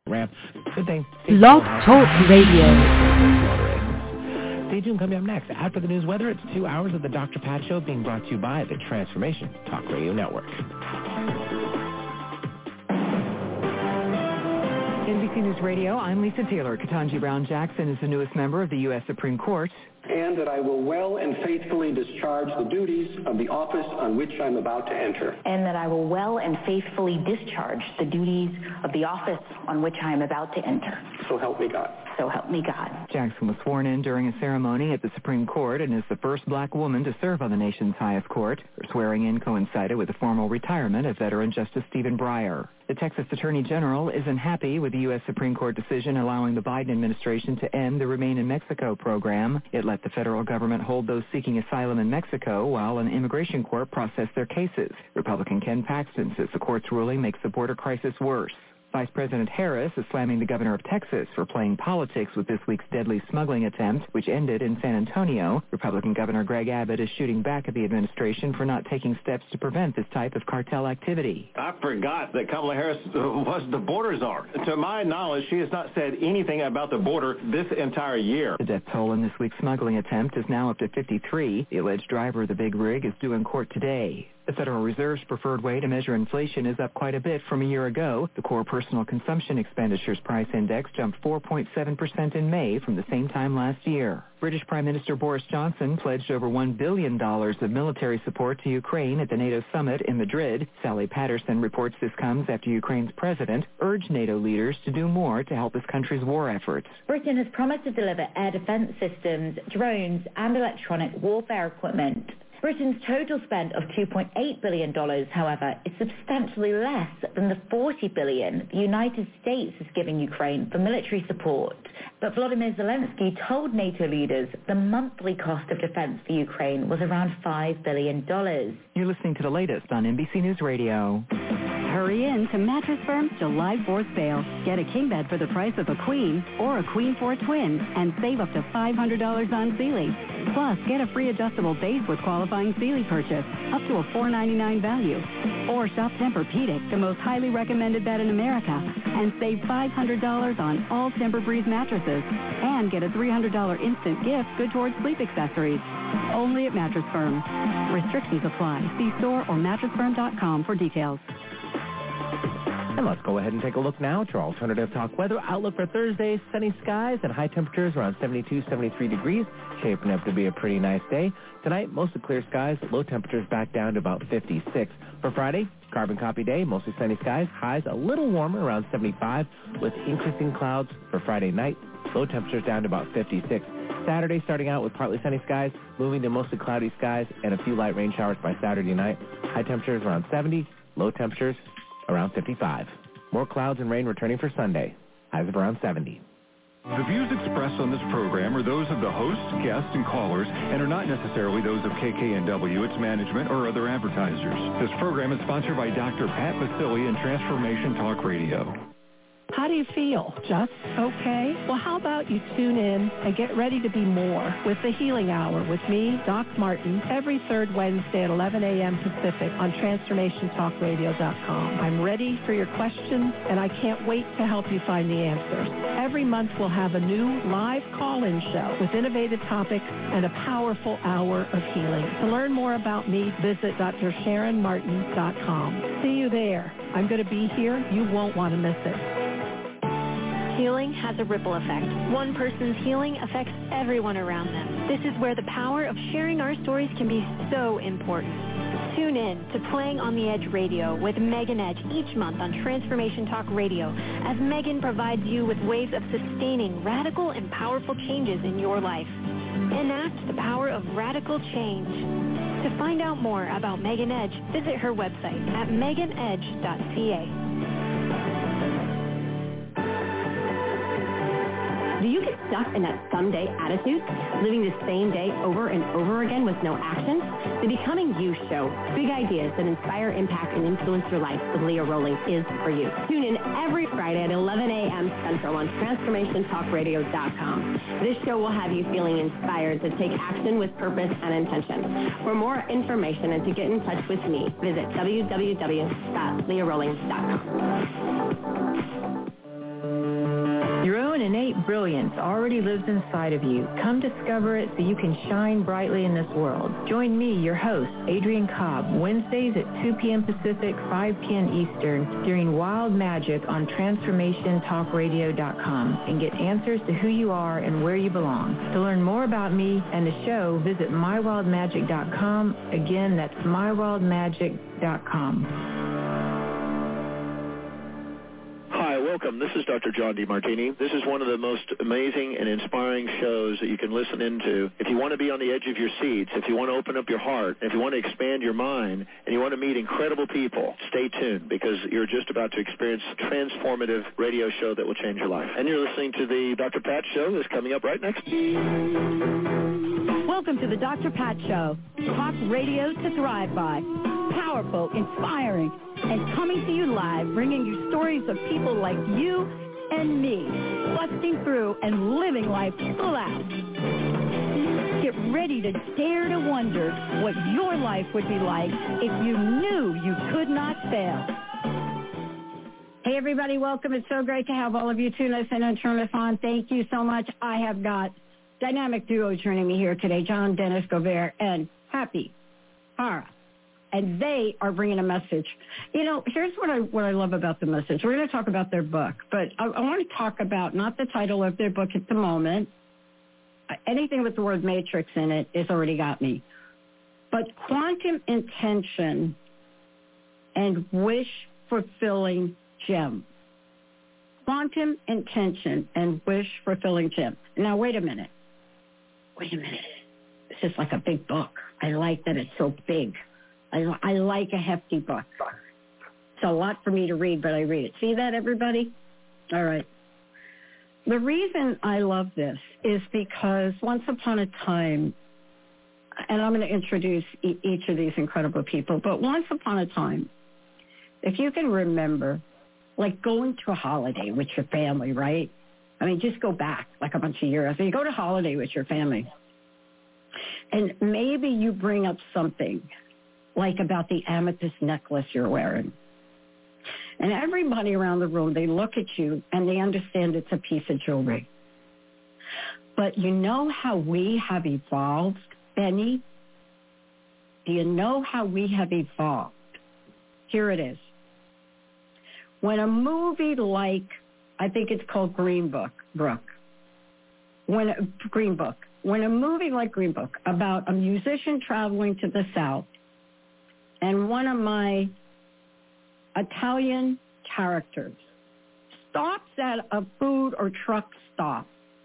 ramp. Good thing. Blog Talk Radio. Stay tuned. Coming up next, after the news weather, it's 2 hours of the Dr. Pat Show being brought to you by the Transformation Talk Radio Network. NBC News Radio, I'm Lisa Taylor. Ketanji Brown Jackson is the newest member of the U.S. Supreme Court. And that I will well and faithfully discharge the duties of the office on which I'm about to enter. And that I will well and faithfully discharge the duties of the office on which I am about to enter. So help me God. So help me God. Jackson was sworn in during a ceremony at the Supreme Court and is the first black woman to serve on the nation's highest court. Her swearing-in coincided with the formal retirement of veteran Justice Stephen Breyer. The Texas Attorney General isn't happy with the U.S. Supreme Court decision allowing the Biden administration to end the Remain in Mexico program. It let the federal government hold those seeking asylum in Mexico while an immigration court processed their cases. Republican Ken Paxton says the court's ruling makes the border crisis worse. Vice President Harris is slamming the governor of Texas for playing politics with this week's deadly smuggling attempt, which ended in San Antonio. Republican Governor Greg Abbott is shooting back at the administration for not taking steps to prevent this type of cartel activity. I forgot that Kamala Harris was the border czar. To my knowledge, she has not said anything about the border this entire year. The death toll in this week's smuggling attempt is now up to 53. The alleged driver of the big rig is due in court today. The Federal Reserve's preferred way to measure inflation is up quite a bit from a year ago. The core personal consumption expenditures price index jumped 4.7% in May from the same time last year. British Prime Minister Boris Johnson pledged over $1 billion of military support to Ukraine at the NATO summit in Madrid. Sally Patterson reports this comes after Ukraine's president urged NATO leaders to do more to help his country's war efforts. Britain has promised to deliver air defense systems, drones, and electronic warfare equipment. Britain's total spend of $2.8 billion, however, is substantially less than the $40 billion the United States is giving Ukraine for military support. But Volodymyr Zelensky told NATO leaders the monthly cost of defense for Ukraine was around $5 billion. You're listening to the latest on NBC News Radio. Hurry in to Mattress Firm's July 4th sale. Get a king bed for the price of a queen or a queen for a twin and save up to $500 on Sealy. Plus, get a free adjustable base with qualifying Sealy purchase, up to a $4.99 value. Or shop Tempur-Pedic, the most highly recommended bed in America, and save $500 on all Tempur-Breeze mattresses. And get a $300 instant gift good towards sleep accessories. Only at Mattress Firm. Restrictions apply. See store or mattressfirm.com for details. And let's go ahead and take a look now at your alternative talk weather outlook for Thursday. Sunny skies and high temperatures around 72, 73 degrees. Shaping up to be a pretty nice day. Tonight, mostly clear skies. Low temperatures back down to about 56. For Friday, carbon copy day. Mostly sunny skies. Highs a little warmer around 75 with increasing clouds for Friday night. Low temperatures down to about 56. Saturday starting out with partly sunny skies, moving to mostly cloudy skies and a few light rain showers by Saturday night. High temperatures around 70. Low temperatures around 55. More clouds and rain returning for Sunday. Highs of around 70. The views expressed on this program are those of the hosts, guests, and callers, and are not necessarily those of KKNW, its management, or other advertisers. This program is sponsored by Dr. Pat Basili and Transformation Talk Radio. How do you feel? Just okay? Well, how about you tune in and get ready to be more with the Healing Hour with me, Doc Martin, every third Wednesday at 11 a.m. Pacific on TransformationTalkRadio.com. I'm ready for your questions, and I can't wait to help you find the answers. Every month we'll have a new live call-in show with innovative topics and a powerful hour of healing. To learn more about me, visit DrSharonMartin.com. See you there. I'm going to be here. You won't want to miss it. Healing has a ripple effect. One person's healing affects everyone around them. This is where the power of sharing our stories can be so important. Tune in to Playing on the Edge Radio with Megan Edge each month on Transformation Talk Radio as Megan provides you with ways of sustaining radical and powerful changes in your life. Enact the power of radical change. To find out more about Megan Edge, visit her website at meganedge.ca. Do you get stuck in that someday attitude, living the same day over and over again with no action? The Becoming You show, big ideas that inspire, impact, and influence your life with Leah Rowling is for you. Tune in every Friday at 11 a.m. Central on TransformationTalkRadio.com. This show will have you feeling inspired to take action with purpose and intention. For more information and to get in touch with me, visit www.leahrowling.com. innate brilliance already lives inside of you. Come discover it so you can shine brightly in this world. Join me, your host, Adrienne Cobb, Wednesdays at 2 p.m. Pacific, 5 p.m. Eastern, during Wild Magic on TransformationTalkRadio.com, and get answers to who you are and where you belong. To learn more about me and the show, visit MyWildMagic.com. Again, that's MyWildMagic.com. Hi, welcome. This is Dr. John DeMartini. This is one of the most amazing and inspiring shows that you can listen into. If you want to be on the edge of your seats, if you want to open up your heart, if you want to expand your mind, and you want to meet incredible people, stay tuned, because you're just about to experience a transformative radio show that will change your life. And you're listening to the Dr. Pat Show that's coming up right next. Welcome to the Dr. Pat Show. Talk radio to thrive by. Powerful, inspiring, and coming to you live, bringing you stories of people like you and me, busting through and living life full out. Get ready to dare to wonder what your life would be like if you knew you could not fail. Hey, everybody, welcome. It's so great to have all of you tune us in and turn us on. Thank you so much. I have got dynamic duo joining me here today, John Dennis Gobert and Happy Hara. And they are bringing a message. You know, here's what I love about the message. We're going to talk about their book, but I want to talk about not the title of their book at the moment. Anything with the word matrix in it has already got me. But quantum intention and wish-fulfilling gem. Quantum intention and wish-fulfilling gem. Now, wait a minute. This is like a big book. I like that it's so big. I like a hefty book. It's a lot for me to read, but I read it. See that, everybody? All right. The reason I love this is because once upon a time, and I'm going to introduce each of these incredible people, but once upon a time, if you can remember, like going to a holiday with your family, right? I mean, just go back like a bunch of years. So you go to holiday with your family, and maybe you bring up something like about the amethyst necklace you're wearing. And everybody around the room, they look at you and they understand it's a piece of jewelry. But you know how we have evolved, Benny? Do you know how we have evolved? Here it is. When a movie like, I think it's called Green Book, when a movie like Green Book about a musician traveling to the South, and one of my Italian characters stops at a food or truck stop.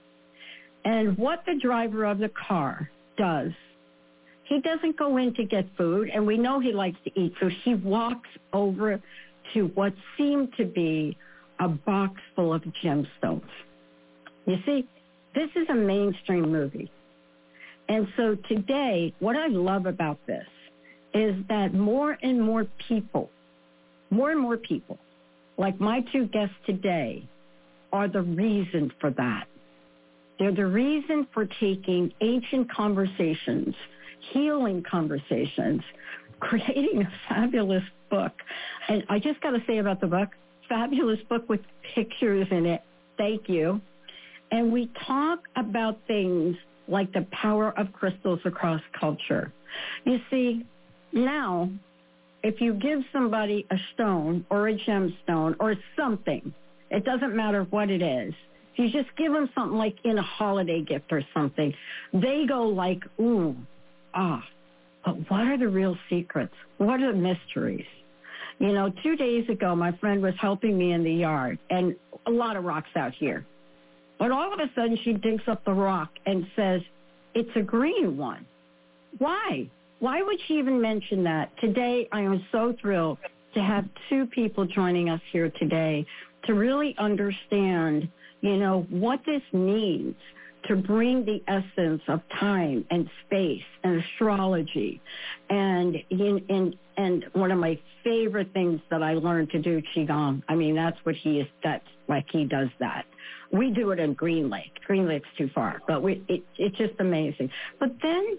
And what the driver of the car does, he doesn't go in to get food, and we know he likes to eat, so he walks over to what seemed to be a box full of gemstones. You see, this is a mainstream movie. And so today, what I love about this is that more and more people, like my two guests today, are the reason for that. They're the reason for taking ancient conversations, healing conversations, creating a fabulous book. And I just got to say about the book, fabulous book with pictures in it. Thank you. And we talk about things like the power of crystals across culture. You see, now, if you give somebody a stone or a gemstone or something, it doesn't matter what it is, if you just give them something like in a holiday gift or something, they go like, ooh, ah. But what are the real secrets? What are the mysteries? You know, 2 days ago, my friend was helping me in the yard, and a lot of rocks out here. But all of a sudden, she digs up the rock and says, it's a green one. Why? Why would she even mention that? Today, I am so thrilled to have two people joining us here today to really understand, you know, what this means to bring the essence of time and space and astrology. And one of my favorite things that I learned to do, Qigong. I mean, that's he does that. We do it in Green Lake. Green Lake's too far, but it's just amazing. But then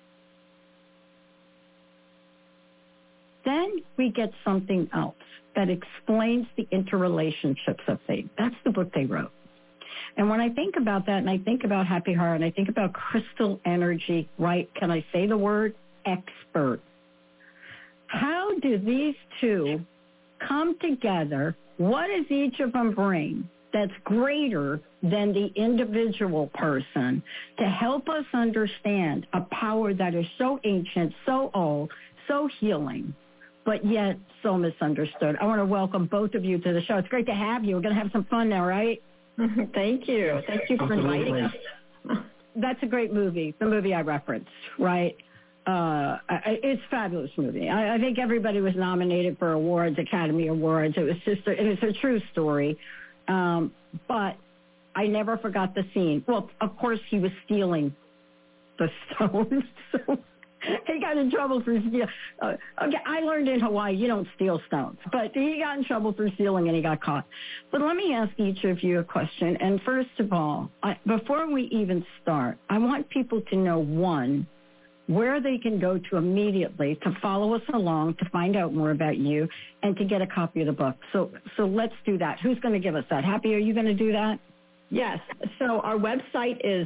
we get something else that explains the interrelationships of things. That's the book they wrote. And when I think about that and I think about Happy Heart and I think about crystal energy, right, can I say the word expert? How do these two come together? What does each of them bring that's greater than the individual person to help us understand a power that is so ancient, so old, so healing, but yet so misunderstood? I want to welcome both of you to the show. It's great to have you. We're going to have some fun now, right? Thank you. Thank you for inviting us. That's a great movie, the movie I referenced, right? It's a fabulous movie. I think everybody was nominated for awards, Academy Awards. It was just, it's a true story. But I never forgot the scene. Well, of course, he was stealing the stones. So he got in trouble for stealing. Okay, I learned in Hawaii you don't steal stones. But he got in trouble for stealing and he got caught. But let me ask each of you a question. And first of all, before we even start, I want people to know, one, where they can go to immediately to follow us along, to find out more about you, and to get a copy of the book. So let's do that. Who's going to give us that? Happy, are you going to do that? Yes. So our website is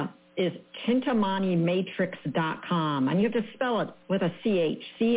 ChintamaniMatrix.com, and you have to spell it with a CH,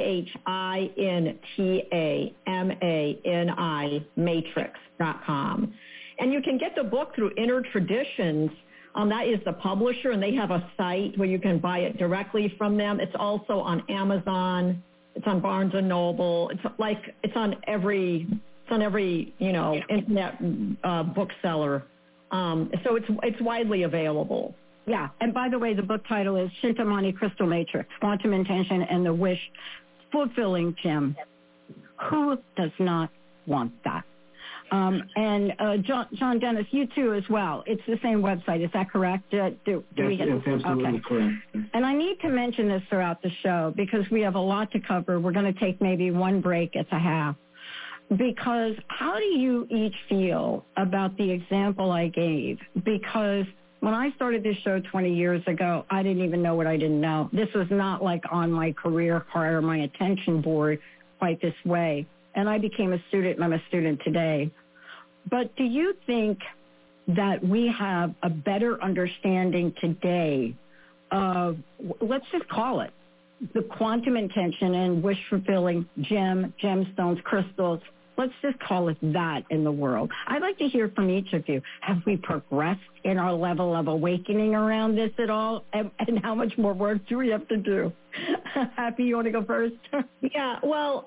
CHINTAMANI, Matrix.com. And you can get the book through Inner Traditions. That is the publisher, and they have a site where you can buy it directly from them. It's also on Amazon. It's on Barnes & Noble. It's on every internet bookseller. So it's widely available. Yeah, and by the way, the book title is Chintamani Crystal Matrix, Quantum Intention and the Wish Fulfilling Gem. Who does not want that? And John Dennis, you too as well. It's the same website. Is that correct? Yes, absolutely correct. And I need to mention this throughout the show because we have a lot to cover. We're going to take maybe one break at the half. Because how do you each feel about the example I gave? Because when I started this show 20 years ago, I didn't even know what I didn't know. This was not like on my career card or my attention board quite this way. And I became a student, and I'm a student today. But do you think that we have a better understanding today of, let's just call it, the quantum intention and wish-fulfilling gemstones, crystals? Let's just call it that in the world. I'd like to hear from each of you. Have we progressed in our level of awakening around this at all? And how much more work do we have to do? Happy, you want to go first? Yeah, well,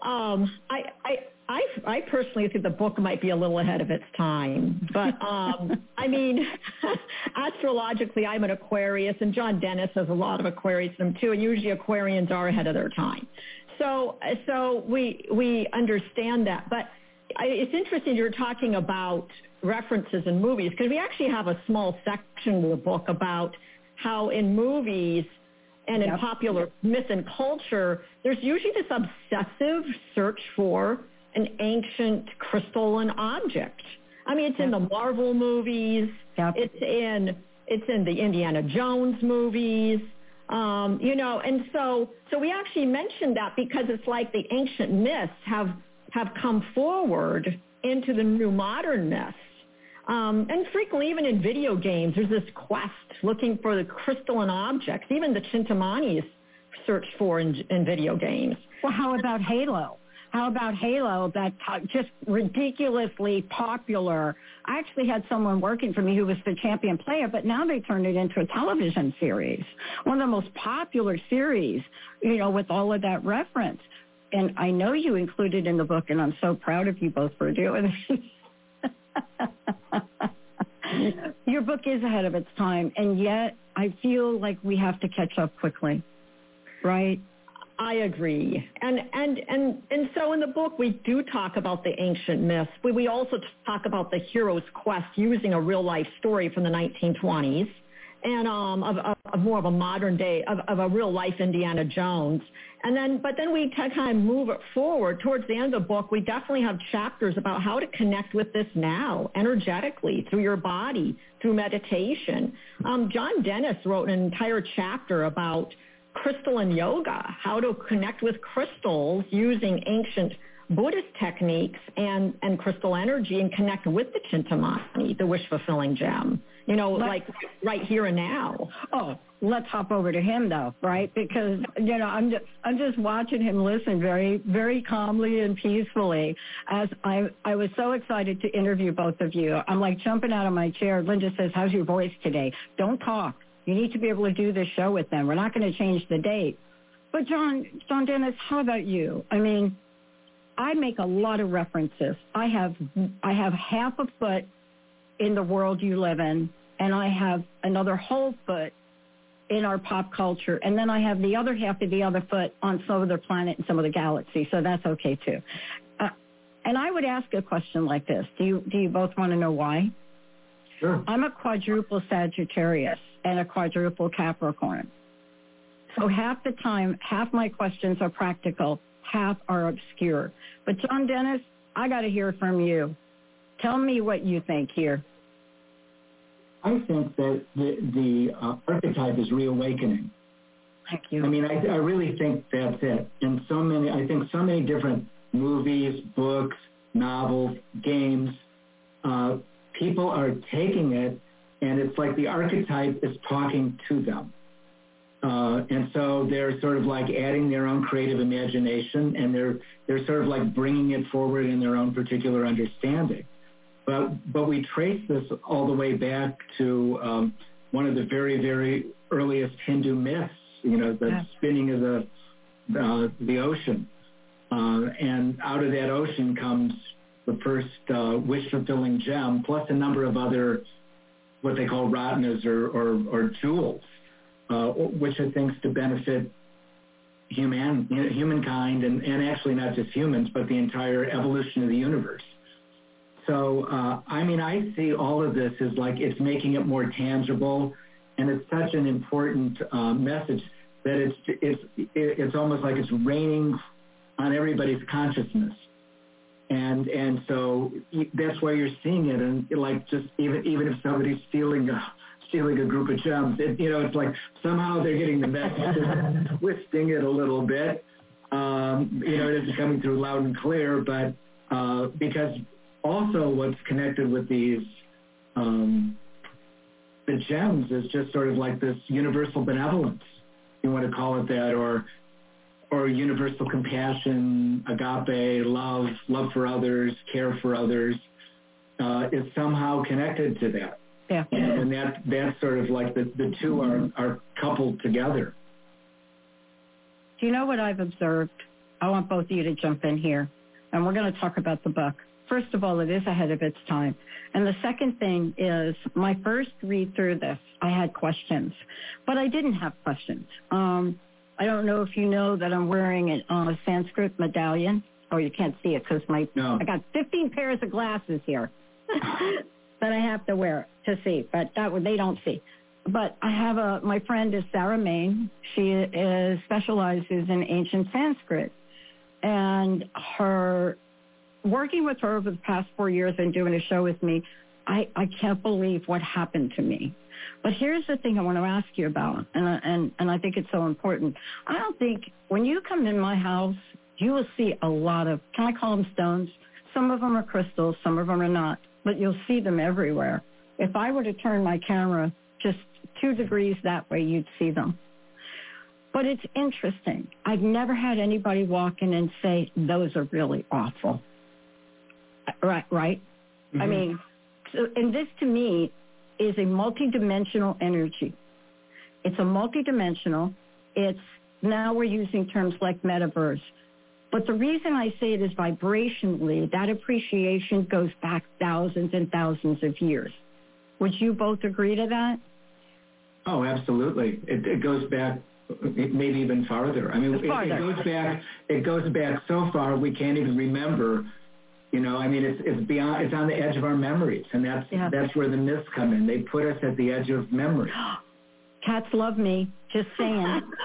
I personally think the book might be a little ahead of its time. But, I mean, astrologically, I'm an Aquarius, and John Dennis has a lot of Aquarius in him, too, and usually Aquarians are ahead of their time. So we understand that. But it's interesting you're talking about references in movies, because we actually have a small section of the book about how in movies and in popular myth and culture, there's usually this obsessive search for an ancient crystalline object. I mean, it's in the Marvel movies. It's in the Indiana Jones movies. And so we actually mentioned that because it's like the ancient myths have come forward into the new modern myths. And frequently, even in video games, there's this quest looking for the crystalline objects. Even the Chintamanis search for in video games. Well, how about Halo? That just ridiculously popular. I actually had someone working for me who was the champion player, but now they turned it into a television series, one of the most popular series, with all of that reference. And I know you included in the book, and I'm so proud of you both for doing it. Your book is ahead of its time, and yet I feel like we have to catch up quickly, right? I agree. And so in the book, we do talk about the ancient myths. We also talk about the hero's quest using a real-life story from the 1920s and of more of a modern day, of a real-life Indiana Jones. But then we kind of move it forward. Towards the end of the book, we definitely have chapters about how to connect with this now, energetically, through your body, through meditation. John Dennis wrote an entire chapter about crystalline yoga, how to connect with crystals using ancient Buddhist techniques and crystal energy and connect with the Chintamani, the wish-fulfilling gem, like right here and now. Oh, let's hop over to him, though, right? Because, I'm just watching him listen very, very calmly and peacefully as I was so excited to interview both of you. I'm like jumping out of my chair. Linda says, how's your voice today? Don't talk. You need to be able to do this show with them. We're not going to change the date. But John Dennis, how about you? I mean, I make a lot of references. I have half a foot in the world you live in, and I have another whole foot in our pop culture, and then I have the other half of the other foot on some other planet and some other galaxy, so that's okay too. And I would ask a question like this. Do you both want to know why? Sure. I'm a quadruple Sagittarius and a quadruple Capricorn. So half the time, half my questions are practical, half are obscure. But John Dennis, I got to hear from you. Tell me what you think here. I think that the archetype is reawakening. Thank you. I mean, I really think that's it. And so many different movies, books, novels, games, people are taking it, and it's like the archetype is talking to them. And so they're sort of like adding their own creative imagination, and they're sort of like bringing it forward in their own particular understanding. But we trace this all the way back to one of the very, very earliest Hindu myths, the spinning of the ocean. And out of that ocean comes the first wish-fulfilling gem, plus a number of other what they call ratnas or jewels, which are things to benefit humankind, and actually not just humans, but the entire evolution of the universe. So, I see all of this as like it's making it more tangible, and it's such an important message that it's almost like it's raining on everybody's consciousness, and so that's why you're seeing it, and like just even if somebody's stealing a group of gems, it's like somehow they're getting the message, twisting it a little bit. It isn't coming through loud and clear, but because also what's connected with these the gems is just sort of like this universal benevolence, you want to call it that, or universal compassion, agape, love for others, care for others, is somehow connected to that. Yeah. And that's sort of like the two are coupled together. Do you know what I've observed? I want both of you to jump in here, and we're going to talk about the book. First of all, it is ahead of its time. And the second thing is, my first read through this, I had questions, but I didn't have questions. I don't know if you know that I'm wearing a Sanskrit medallion. Oh, you can't see it because I got 15 pairs of glasses here that I have to wear to see, but they don't see. But I have my friend is Sarah Main. She specializes in ancient Sanskrit, and working with her over the past 4 years and doing a show with me, I can't believe what happened to me. But here's the thing I want to ask you about, and I think it's so important. I don't think when you come in my house, you will see a lot of, can I call them stones? Some of them are crystals, some of them are not, but you'll see them everywhere. If I were to turn my camera just 2 degrees that way, you'd see them. But it's interesting. I've never had anybody walk in and say, those are really awful. Right? Mm-hmm. I mean, and this to me is a multidimensional energy. It's a multidimensional. Now we're using terms like metaverse. But the reason I say it is vibrationally, that appreciation goes back thousands and thousands of years. Would you both agree to that? Oh, absolutely. It goes back maybe even farther. I mean, it goes back so far we can't even remember. It's beyond. It's on the edge of our memories, and that's where the myths come in. They put us at the edge of memory. Cats love me. Just saying.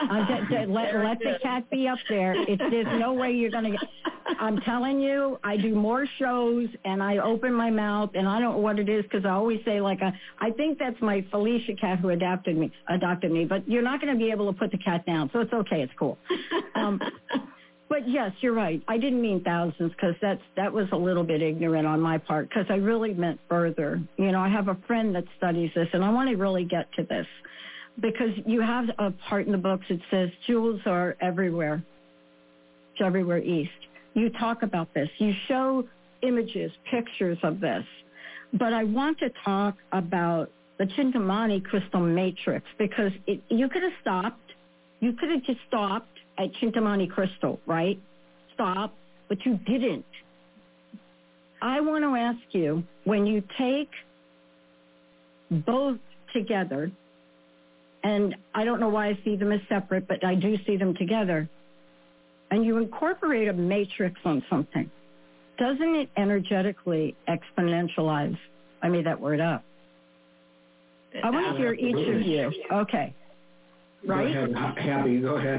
Let the cat be up there. There's no way you're going to get... I'm telling you, I do more shows, and I open my mouth, and I don't know what it is, because I always say, I think that's my Felicia cat who adopted me, but you're not going to be able to put the cat down, so it's okay. It's cool. But yes, you're right. I didn't mean thousands because that was a little bit ignorant on my part because I really meant further. You know, I have a friend that studies this, and I want to really get to this because you have a part in the books that says jewels are everywhere. It's everywhere east. You talk about this. You show images, pictures of this. But I want to talk about the Chintamani crystal matrix because you could have stopped. You could have just stopped at Chintamani crystal, right? Stop, but you didn't. I want to ask you, when you take both together, and I don't know why I see them as separate, but I do see them together, and you incorporate a matrix on something, doesn't it energetically exponentialize? I made that word up. I want to hear each of you. Okay. Right? Go ahead, Happy. Go ahead.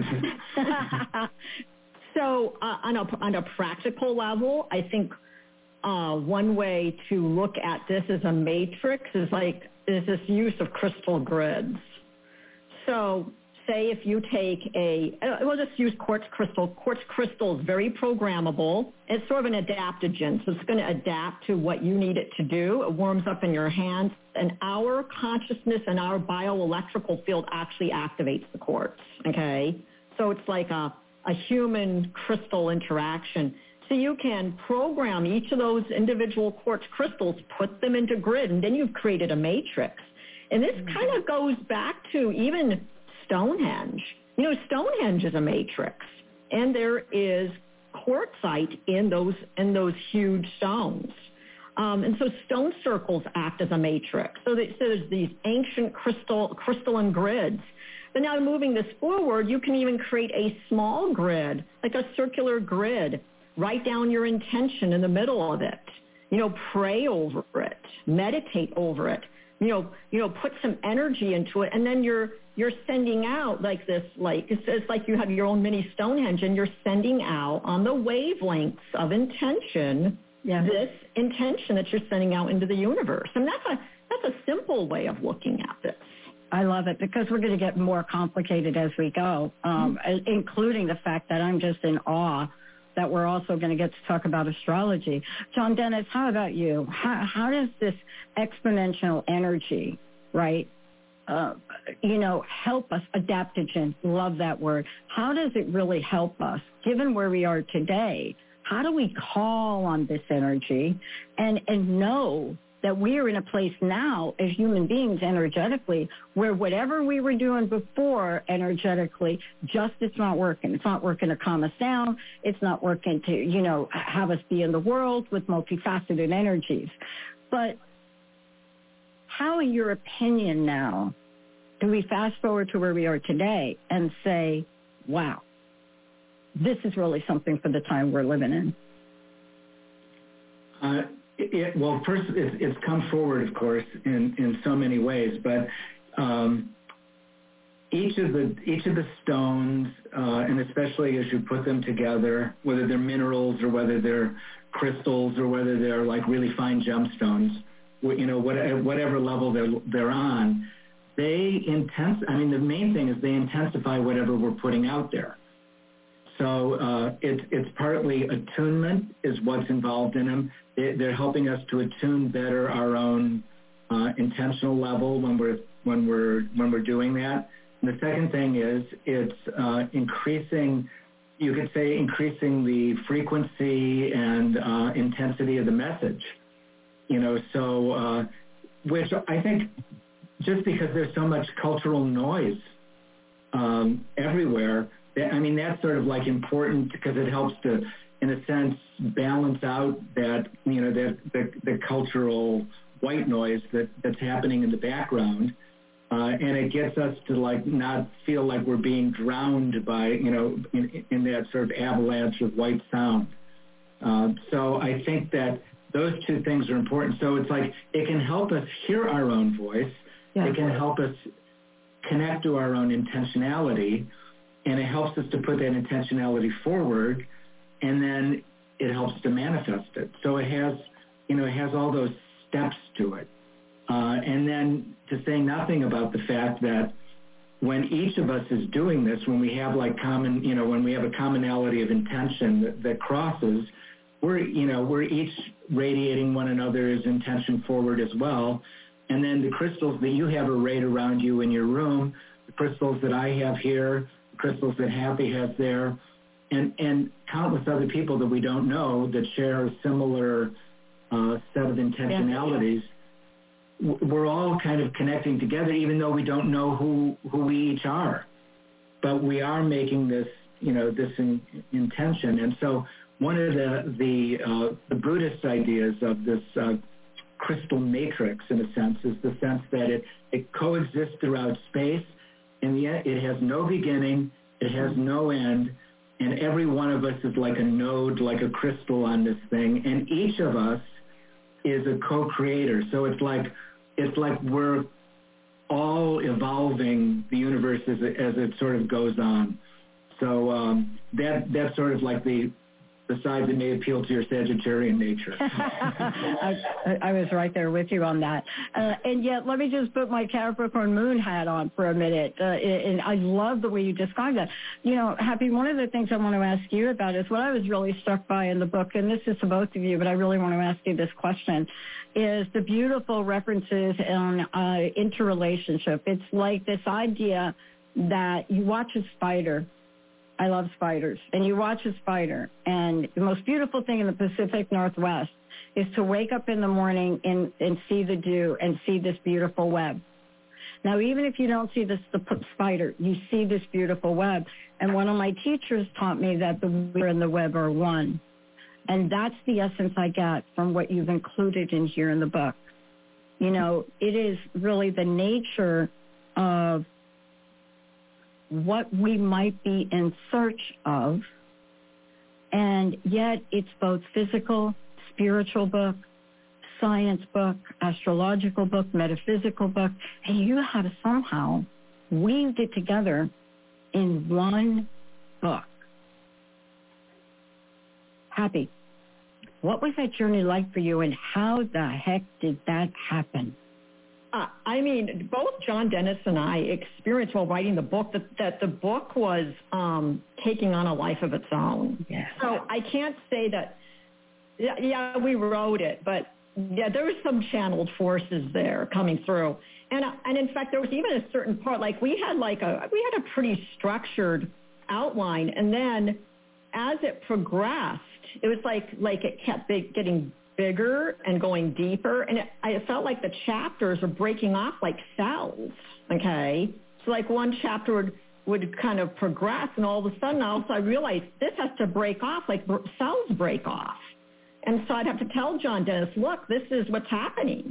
So on a practical level, I think one way to look at this as a matrix is this use of crystal grids. So say if you take we'll just use quartz crystal. Quartz crystal is very programmable. It's sort of an adaptogen, so it's going to adapt to what you need it to do. It warms up in your hands, and our consciousness and our bioelectrical field actually activates the quartz, okay? So it's like a human crystal interaction. So you can program each of those individual quartz crystals, put them into grid, and then you've created a matrix. And this kind of goes back to even Stonehenge. You know, Stonehenge is a matrix, and there is quartzite in those huge stones. And so stone circles act as a matrix. So there's these ancient crystalline grids. But now moving this forward, you can even create a small grid, like a circular grid. Write down your intention in the middle of it. You know, pray over it, meditate over it. You know, put some energy into it, and then you're sending out like this, like it's like you have your own mini Stonehenge, and you're sending out on the wavelengths of intention. Yeah. This intention that you're sending out into the universe. And that's a simple way of looking at this. I love it because we're going to get more complicated as we go, including the fact that I'm just in awe that we're also going to get to talk about astrology. John Dennis, how about you? How does this exponential energy, right, help us? Adaptogen, love that word. How does it really help us, given where we are today? How do we call on this energy and know that we are in a place now as human beings energetically where whatever we were doing before energetically, it's not working. It's not working to calm us down. It's not working to, have us be in the world with multifaceted energies. But how, in your opinion now, do we fast forward to where we are today and say, wow, this is really something for the time we're living in? Well, first, it's come forward, of course, in so many ways. But each of the stones, and especially as you put them together, whether they're minerals or whether they're crystals or whether they're like really fine gemstones, whatever level they're on, the main thing is they intensify whatever we're putting out there. So it's partly attunement is what's involved in them. They're helping us to attune better our own intentional level when we're doing that. And the second thing is it's increasing the frequency and intensity of the message. Which I think just because there's so much cultural noise everywhere. That's sort of like important because it helps to, in a sense, balance out that, the cultural white noise that's happening in the background. And it gets us to not feel like we're being drowned by, in that sort of avalanche of white sound. So I think that those two things are important. So it's like it can help us hear our own voice. Yeah. It can help us connect to our own intentionality. And it helps us to put that intentionality forward, and then it helps to manifest it. So it has all those steps to it. And then to say nothing about the fact that when each of us is doing this, when we have like when we have a commonality of intention that crosses, we're each radiating one another's intention forward as well. And then the crystals that you have arrayed around you in your room, the crystals that I have here, the crystals that Happy has there, and countless other people that we don't know that share a similar set of intentionalities. We're all kind of connecting together, even though we don't know who we each are. But we are making this, this intention. And so one of the Buddhist ideas of this crystal matrix, in a sense, is the sense that it coexists throughout space, and yet it has no beginning, it has no end, and every one of us is like a node, like a crystal on this thing, and each of us is a co-creator. So it's like we're all evolving the universe as it sort of goes on. So that's sort of like the side that may appeal to your Sagittarian nature. I was right there with you on that. And yet, let me just put my Capricorn moon hat on for a minute. And I love the way you describe that. Happy, one of the things I want to ask you about is what I was really struck by in the book, and this is to both of you, but I really want to ask you this question, is the beautiful references on interrelationship. It's like this idea that you watch a spider. I love spiders. And you watch a spider, and the most beautiful thing in the Pacific Northwest is to wake up in the morning and see the dew and see this beautiful web. Now, even if you don't see the spider, you see this beautiful web. And one of my teachers taught me that the weaver and the web are one. And that's the essence I get from what you've included in here in the book. It is really the nature of what we might be in search of, and yet it's both physical, spiritual book, science book, astrological book, metaphysical book, and you have somehow weaved it together in one book. Happy, what was that journey like for you, and how the heck did that happen? Both John Dennis and I experienced while writing the book that the book was taking on a life of its own. Yeah. So I can't say that, we wrote it, but there was some channeled forces there coming through. And in fact, there was even a certain part, like we had a pretty structured outline, and then as it progressed, it was like it kept getting bigger and going deeper, and I felt like the chapters were breaking off like cells, okay? So like one chapter would kind of progress, and all of a sudden also I realized this has to break off, like cells break off. And so I'd have to tell John Dennis, look, this is what's happening.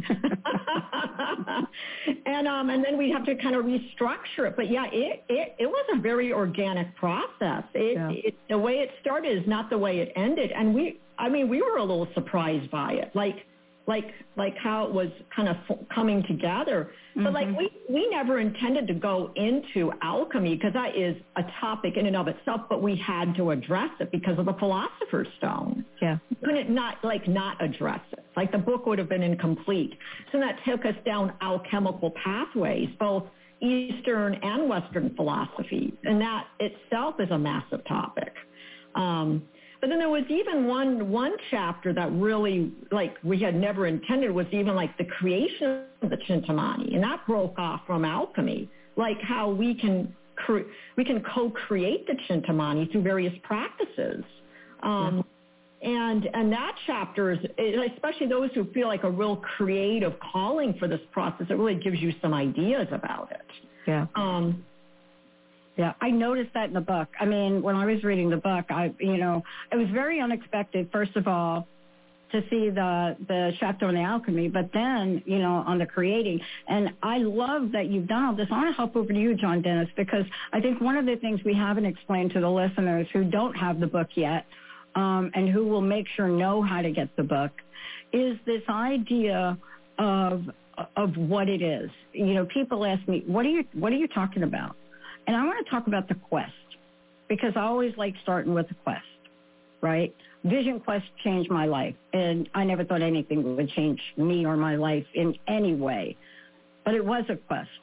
And then we'd have to kind of restructure it. But yeah, it was a very organic process. The way it started is not the way it ended. And we were a little surprised by it, like how it was kind of coming together. But we never intended to go into alchemy, because that is a topic in and of itself, but we had to address it because of the Philosopher's Stone. Yeah. We couldn't not address it. Like the book would have been incomplete. So that took us down alchemical pathways, both Eastern and Western philosophies. And that itself is a massive topic. But then there was even one chapter that really, like, we had never intended, was even like the creation of the Chintamani, and that broke off from alchemy, like how we can co-create the Chintamani through various practices. And that chapter is, especially those who feel like a real creative calling for this process, it really gives you some ideas about it. Yeah. Yeah, I noticed that in the book. I mean, when I was reading the book, it was very unexpected, first of all, to see the chapter on the alchemy, but then, on the creating. And I love that you've done all this. I want to hop over to you, John Dennis, because I think one of the things we haven't explained to the listeners who don't have the book yet, and who will make sure know how to get the book, is this idea of what it is. People ask me, what are you talking about? And I want to talk about the quest, because I always like starting with the quest, right? Vision Quest changed my life, and I never thought anything would change me or my life in any way. But it was a quest.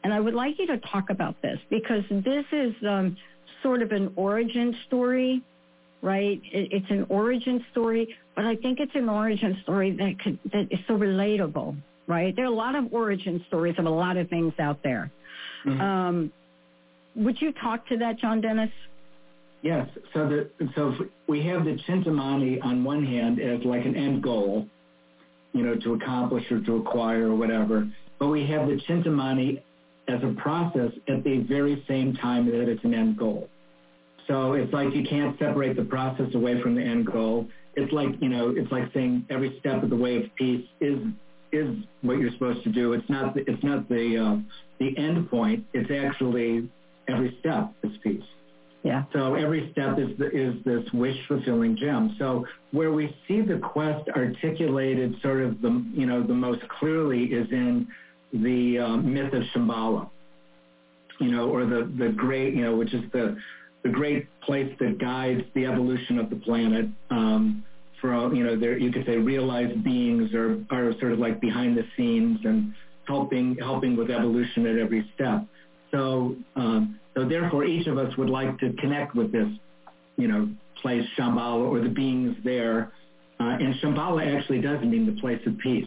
And I would like you to talk about this because this is sort of an origin story, right? It's an origin story, but I think it's an origin story that is so relatable, right? There are a lot of origin stories of a lot of things out there. Mm-hmm. Would you talk to that, John Dennis? Yes. So we have the Chintamani on one hand as like an end goal, to accomplish or to acquire or whatever. But we have the Chintamani as a process at the very same time that it's an end goal. So it's like you can't separate the process away from the end goal. It's like, it's like saying every step of the way of peace is what you're supposed to do. It's not the end point. It's actually every step is peace. Yeah. So every step is this wish-fulfilling gem. So where we see the quest articulated sort of the most clearly is in the myth of Shambhala, or the great, which is the great place that guides the evolution of the planet. There you could say realized beings are sort of like behind the scenes and helping with evolution at every step. So therefore, each of us would like to connect with this, place Shambhala or the beings there. And Shambhala actually does mean the place of peace.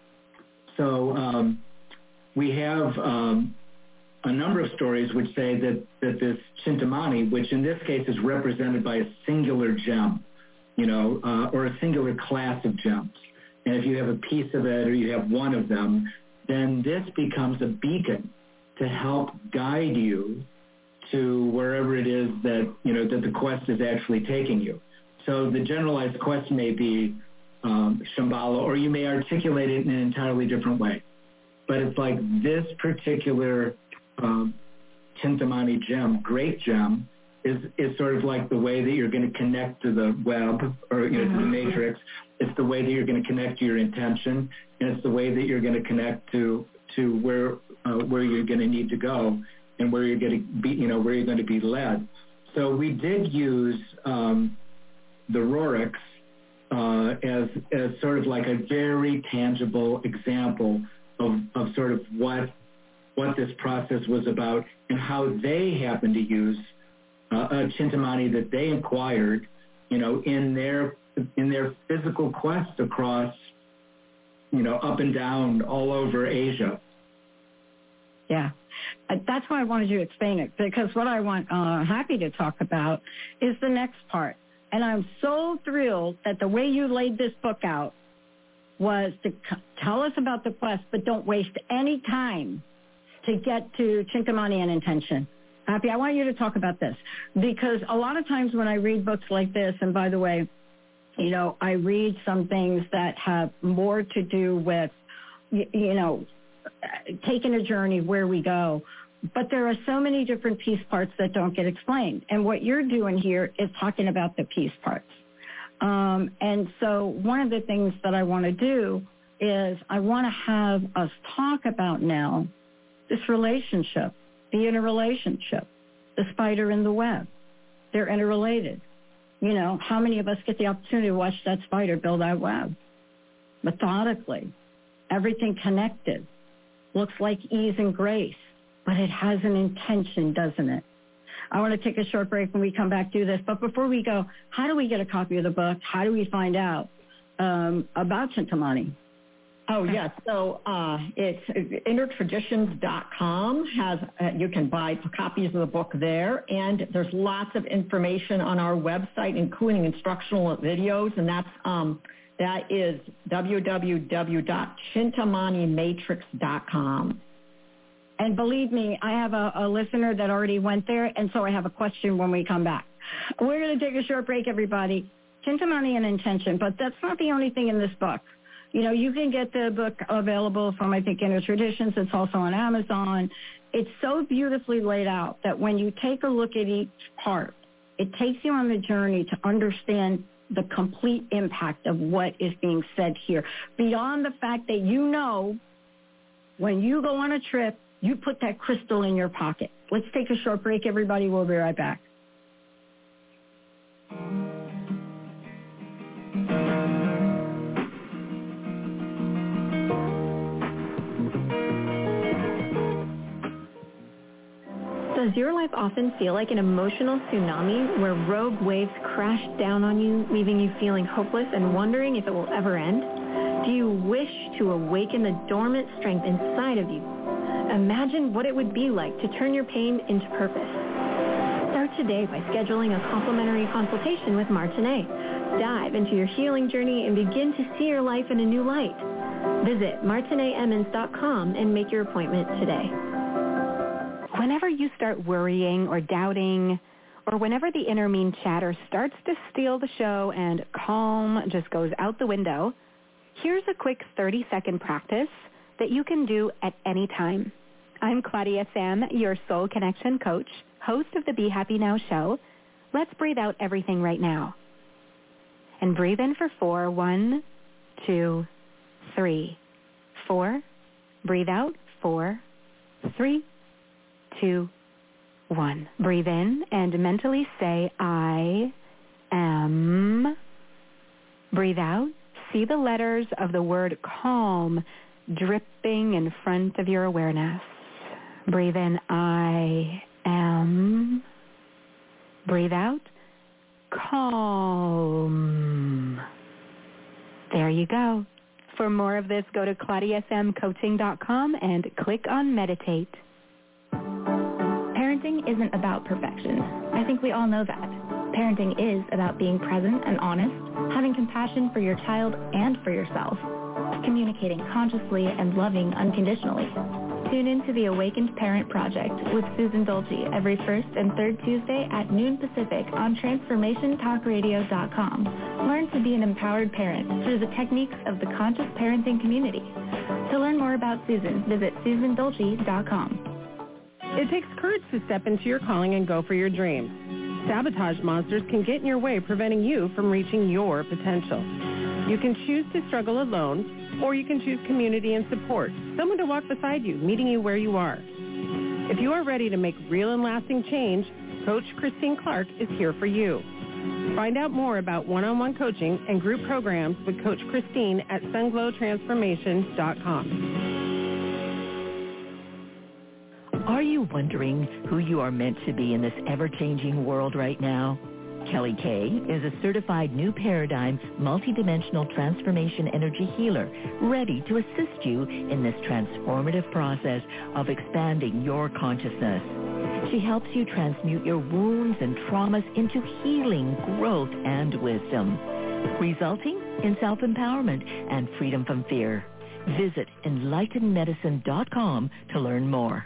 So we have a number of stories which say that this Chintamani, which in this case is represented by a singular gem, or a singular class of gems. And if you have a piece of it or you have one of them, then this becomes a beacon to help guide you to wherever it is that the quest is actually taking you. So the generalized quest may be Shambhala, or you may articulate it in an entirely different way. But it's like this particular Chintamani gem, great gem, is sort of like the way that you're going to connect to the web or to the matrix. It's the way that you're going to connect to your intention, and it's the way that you're going to connect to where you're going to need to go and where you're going to be, where you're going to be led. So we did use the Rorix as sort of like a very tangible example of sort of what this process was about and how they happened to use a Chintamani that they acquired, in their physical quest across, up and down all over Asia. Yeah. That's why I wanted you to explain it, because what I want Happy to talk about is the next part. And I'm so thrilled that the way you laid this book out was to tell us about the quest, but don't waste any time to get to Chintamani and intention. Happy, I want you to talk about this, because a lot of times when I read books like this, and by the way, I read some things that have more to do with, taking a journey where we go. But there are so many different piece parts that don't get explained. And what you're doing here is talking about the piece parts. And so one of the things that I want to do is I want to have us talk about now this relationship, the interrelationship, the spider and the web. They're interrelated. How many of us get the opportunity to watch that spider build that web? Methodically, everything connected. Looks like ease and grace, but it has an intention, doesn't it? I want to take a short break when we come back to this. But before we go, how do we get a copy of the book? How do we find out about Chintamani? Oh, yes. So it's innertraditions.com. You can buy copies of the book there. And there's lots of information on our website, including instructional videos. And that is www.chintamanimatrix.com. And believe me, I have a listener that already went there, and so I have a question when we come back. We're going to take a short break, everybody. Chintamani and intention, but that's not the only thing in this book. You can get the book available from, I think, Inner Traditions. It's also on Amazon. It's so beautifully laid out that when you take a look at each part, it takes you on the journey to understand the complete impact of what is being said here. Beyond the fact that when you go on a trip, you put that crystal in your pocket. Let's take a short break, everybody. We'll be right back. Does your life often feel like an emotional tsunami where rogue waves crash down on you, leaving you feeling hopeless and wondering if it will ever end? Do you wish to awaken the dormant strength inside of you? Imagine what it would be like to turn your pain into purpose. Start today by scheduling a complimentary consultation with Martinet. Dive into your healing journey and begin to see your life in a new light. Visit martinetemmons.com and make your appointment today. Whenever you start worrying or doubting, or whenever the inner mean chatter starts to steal the show and calm just goes out the window, here's a quick 30-second practice that you can do at any time. I'm Claudia Sam, your Soul Connection coach, host of the Be Happy Now show. Let's breathe out everything right now. And breathe in for 4. 1, 2, 3. 4. Breathe out. 4, 3, 2, 1. Breathe in and mentally say, I am. Breathe out. See the letters of the word calm dripping in front of your awareness. Breathe in, I am. Breathe out, calm. There you go. For more of this, go to ClaudiaSamCoaching.com and click on Meditate. Parenting isn't about perfection. I think we all know that. Parenting is about being present and honest, having compassion for your child and for yourself, communicating consciously and loving unconditionally. Tune in to the Awakened Parent Project with Susan Dolce every first and third Tuesday at noon Pacific on TransformationTalkRadio.com. Learn to be an empowered parent through the techniques of the conscious parenting community. To learn more about Susan, visit SusanDolce.com. It takes courage to step into your calling and go for your dreams. Sabotage monsters can get in your way, preventing you from reaching your potential. You can choose to struggle alone, or you can choose community and support, someone to walk beside you, meeting you where you are. If you are ready to make real and lasting change, Coach Christine Clark is here for you. Find out more about one-on-one coaching and group programs with Coach Christine at sunglowtransformation.com. Are you wondering who you are meant to be in this ever-changing world right now? Kelly Kay is a certified New Paradigm multidimensional transformation energy healer, ready to assist you in this transformative process of expanding your consciousness. She helps you transmute your wounds and traumas into healing, growth, and wisdom, resulting in self-empowerment and freedom from fear. Visit enlightenedmedicine.com to learn more.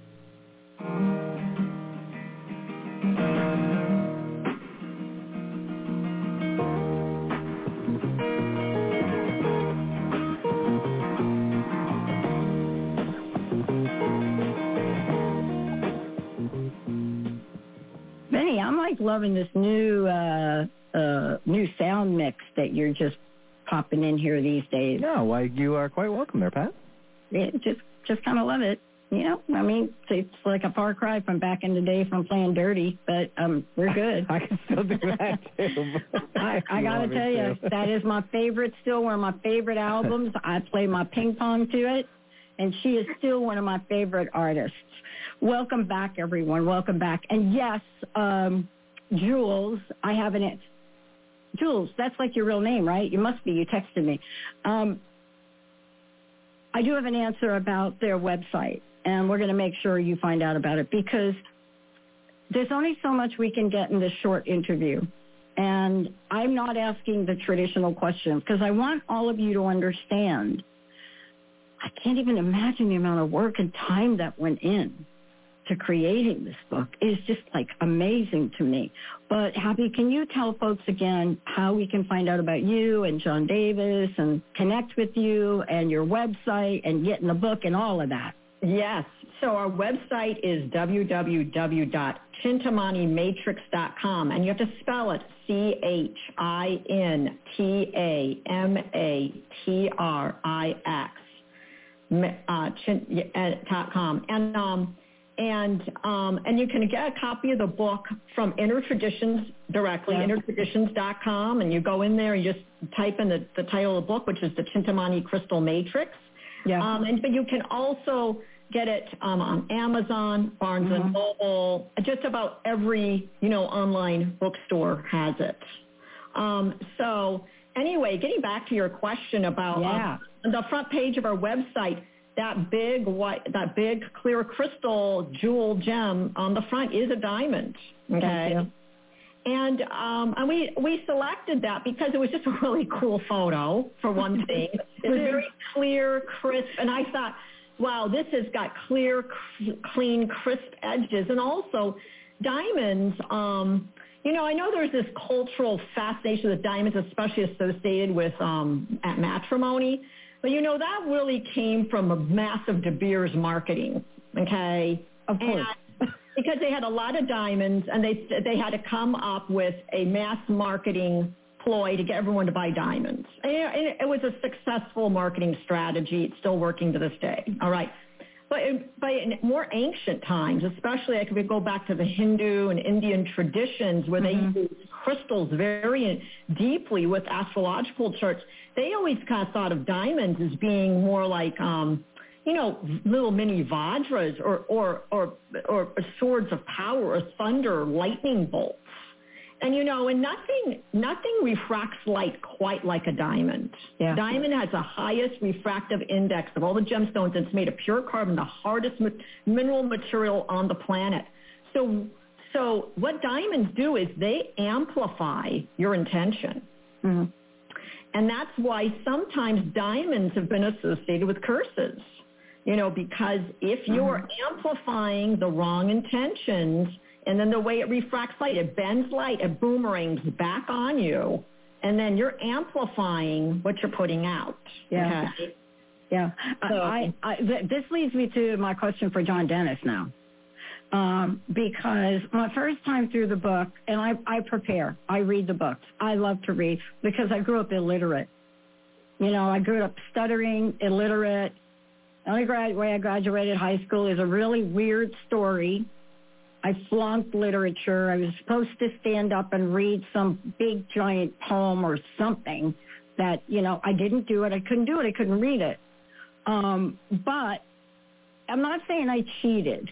Benny, I'm like loving this new sound mix that you're just popping in here these days. No, why, you are quite welcome there, Pat. Yeah, just kind of love it. You know, I mean, it's like a far cry from back in the day from playing dirty, but we're good. I can still do that, too. I got to tell you, that is my favorite, still one of my favorite albums. I play my ping pong to it, and she is still one of my favorite artists. Welcome back, everyone. Welcome back. And yes, Jules, I have an Jules, that's like your real name, right? You must be. You texted me. I do have an answer about their website, and we're going to make sure you find out about it, because there's only so much we can get in this short interview. And I'm not asking the traditional questions because I want all of you to understand. I can't even imagine the amount of work and time that went in to creating this book. It's just like amazing to me. But Happy, can you tell folks again how we can find out about you and John Davis and connect with you and your website and get in the book and all of that? Yes. So our website is www.chintamanimatrix.com, and you have to spell it CHINTAMATRIX.com. And you can get a copy of the book from Inner Traditions directly, innertraditions.com, and you go in there and you just type in the title of the book, which is the Chintamani Crystal Matrix. Yeah. But you can also get it on Amazon, Barnes and Noble, just about every, online bookstore has it. So anyway, getting back to your question about the front page of our website, that big clear crystal jewel gem on the front is a diamond. Okay. And we selected that because it was just a really cool photo, for one thing. It's very clear, crisp, and I thought, wow, this has got clear, clean, crisp edges. And also, diamonds, I know there's this cultural fascination with diamonds, especially associated with at matrimony. But, that really came from a massive De Beers marketing, okay? Of course. Because they had a lot of diamonds, and they had to come up with a mass marketing ploy to get everyone to buy diamonds. And it was a successful marketing strategy. It's still working to this day, all right? But in more ancient times, especially if we go back to the Hindu and Indian traditions where they use crystals very deeply with astrological charts, they always kind of thought of diamonds as being more like, little mini Vajras or swords of power or thunder, lightning bolts. And, and nothing refracts light quite like a diamond. Yeah. Diamond has the highest refractive index of all the gemstones. It's made of pure carbon, the hardest mineral material on the planet. So what diamonds do is they amplify your intention. Mm-hmm. And that's why sometimes diamonds have been associated with curses. Because if you're amplifying the wrong intentions, and then the way it refracts light, it bends light, it boomerangs back on you, and then you're amplifying what you're putting out. Yeah. Okay? Yeah. So, this leads me to my question for John Dennis now. Because my first time through the book, and I prepare, I read the books. I love to read because I grew up illiterate. I grew up stuttering, illiterate. The only way I graduated high school is a really weird story. I flunked literature. I was supposed to stand up and read some big, giant poem or something that, I didn't do it. I couldn't do it. I couldn't read it. But I'm not saying I cheated.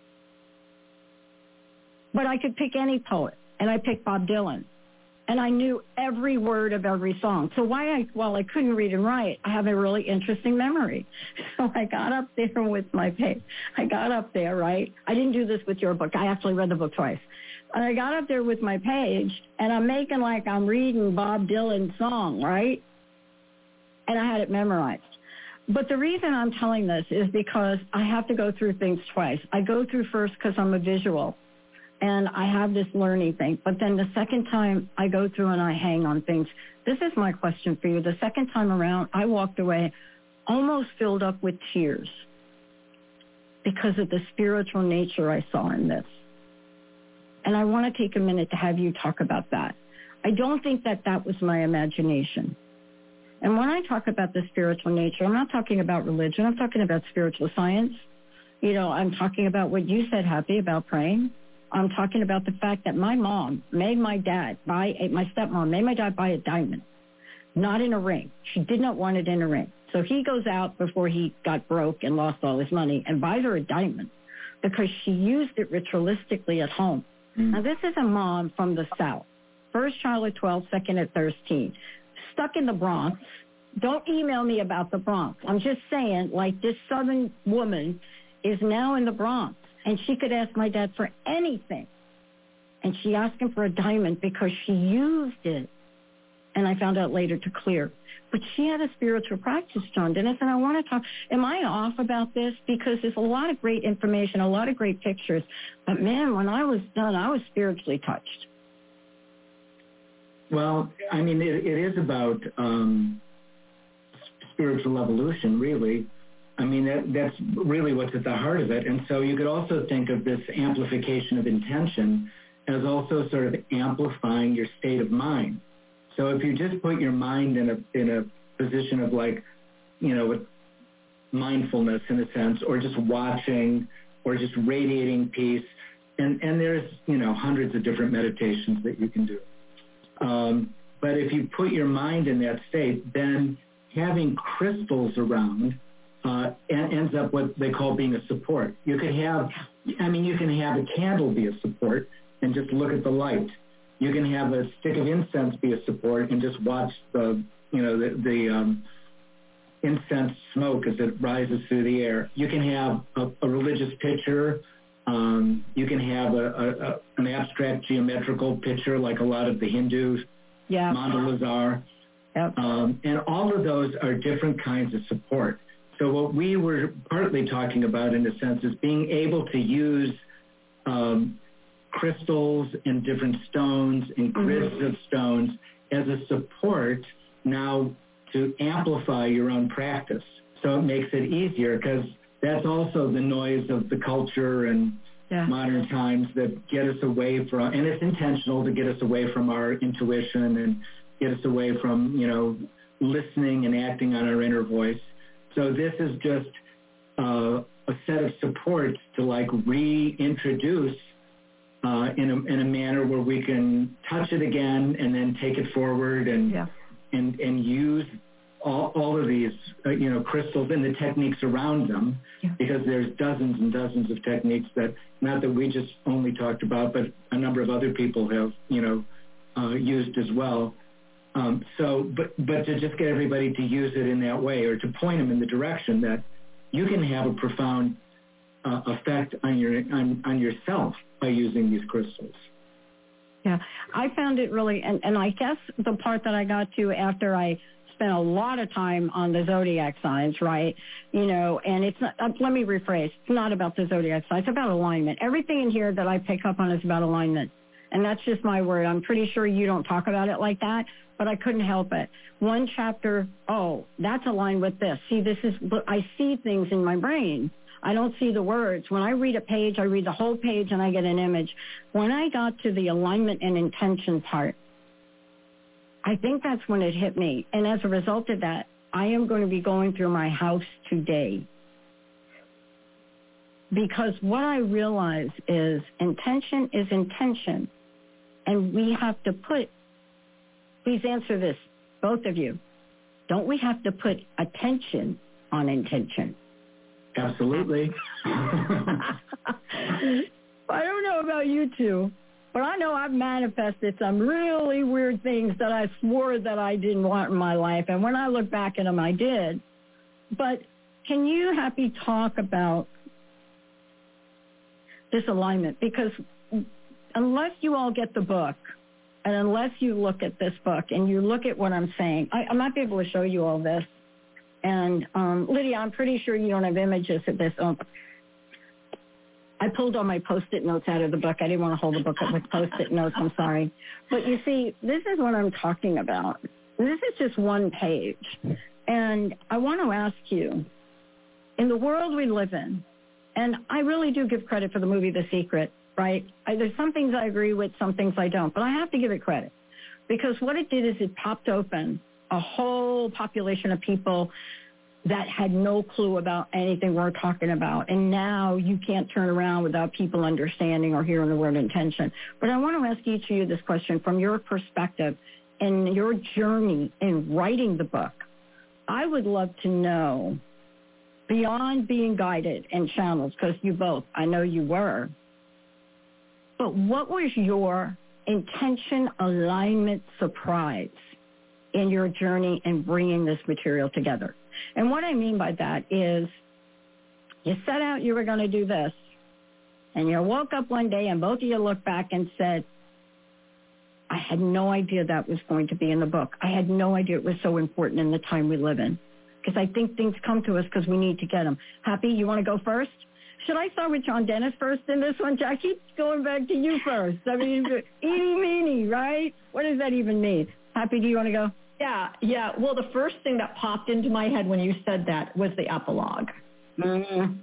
But I could pick any poet, and I picked Bob Dylan. And I knew every word of every song. So while I couldn't read and write, I have a really interesting memory. So I got up there with my page. I got up there, right? I didn't do this with your book. I actually read the book twice. And I got up there with my page, and I'm making like I'm reading Bob Dylan's song, right? And I had it memorized. But the reason I'm telling this is because I have to go through things twice. I go through first because I'm a visual. And I have this learning thing. But then the second time I go through and I hang on things. This is my question for you. The second time around, I walked away almost filled up with tears because of the spiritual nature I saw in this. And I want to take a minute to have you talk about that. I don't think that was my imagination. And when I talk about the spiritual nature, I'm not talking about religion. I'm talking about spiritual science. I'm talking about what you said, Happy, about praying. I'm talking about the fact that my mom made my dad my stepmom made my dad buy a diamond, not in a ring. She did not want it in a ring. So he goes out before he got broke and lost all his money and buys her a diamond because she used it ritualistically at home. Mm. Now, this is a mom from the South. First child at 12, second at 13. Stuck in the Bronx. Don't email me about the Bronx. I'm just saying, like, this Southern woman is now in the Bronx. And she could ask my dad for anything. And she asked him for a diamond because she used it. And I found out later to clear. But she had a spiritual practice, John Dennis, and I want to talk. Am I off about this? Because there's a lot of great information, a lot of great pictures. But, man, when I was done, I was spiritually touched. Well, I mean, it is about spiritual evolution, really. I mean, that's really what's at the heart of it. And so you could also think of this amplification of intention as also sort of amplifying your state of mind. So if you just put your mind in a position of with mindfulness in a sense, or just watching, or just radiating peace, and there's, hundreds of different meditations that you can do. But if you put your mind in that state, then having crystals around ends up what they call being a support. You can have a candle be a support and just look at the light. You can have a stick of incense be a support and just watch the incense smoke as it rises through the air. You can have a religious picture. You can have an abstract geometrical picture like a lot of the Hindu mandalas are. Yep. And all of those are different kinds of support. So what we were partly talking about in a sense is being able to use crystals and different stones and grids of stones as a support now to amplify your own practice. So it makes it easier because that's also the noise of the culture and modern times that get us away from, and it's intentional to get us away from our intuition and get us away from, listening and acting on our inner voice. So this is just a set of supports to reintroduce in a manner where we can touch it again and then take it forward and use all of these crystals and the techniques around them, because there's dozens and dozens of techniques that not that we just only talked about, but a number of other people have used as well. But to just get everybody to use it in that way, or to point them in the direction that you can have a profound effect on yourself by using these crystals. Yeah, I found it really, and I guess the part that I got to after I spent a lot of time on the zodiac signs, right? And it's not, let me rephrase, it's not about the zodiac signs, it's about alignment. Everything in here that I pick up on is about alignment. And that's just my word. I'm pretty sure you don't talk about it like that, but I couldn't help it. One chapter, that's aligned with this. See, I see things in my brain. I don't see the words. When I read a page, I read the whole page and I get an image. When I got to the alignment and intention part, I think that's when it hit me. And as a result of that, I am going to be going through my house today. Because what I realize is intention is intention. And we have to please answer this, both of you. Don't we have to put attention on intention? Absolutely. I don't know about you two, but I know I've manifested some really weird things that I swore that I didn't want in my life. And when I look back at them, I did. But can you, Happy, talk about this alignment? Because unless you all get the book, and unless you look at this book and you look at what I'm saying, I might be able to show you all this. And Lydia, I'm pretty sure you don't have images of this. I pulled all my Post-it notes out of the book. I didn't want to hold the book up with Post-it notes. I'm sorry. But you see, this is what I'm talking about. This is just one page. And I want to ask you, in the world we live in, and I really do give credit for the movie The Secret, right? There's some things I agree with, some things I don't. But I have to give it credit. Because what it did is it popped open a whole population of people that had no clue about anything we're talking about. And now you can't turn around without people understanding or hearing the word intention. But I want to ask each of you this question from your perspective and your journey in writing the book. I would love to know, beyond being guided and channeled, because you both, I know you were, but what was your intention, alignment, surprise in your journey in bringing this material together? And what I mean by that is you set out you were going to do this, and you woke up one day and both of you looked back and said, I had no idea that was going to be in the book. I had no idea it was so important in the time we live in. Because I think things come to us because we need to get them. Happy, you want to go first? Should I start with John Dennis first in this one? I keep going back to you first. I mean, eeny, meeny, right? What does that even mean? Happy, do you want to go? Yeah. Well, the first thing that popped into my head when you said that was the epilogue. Mm-hmm.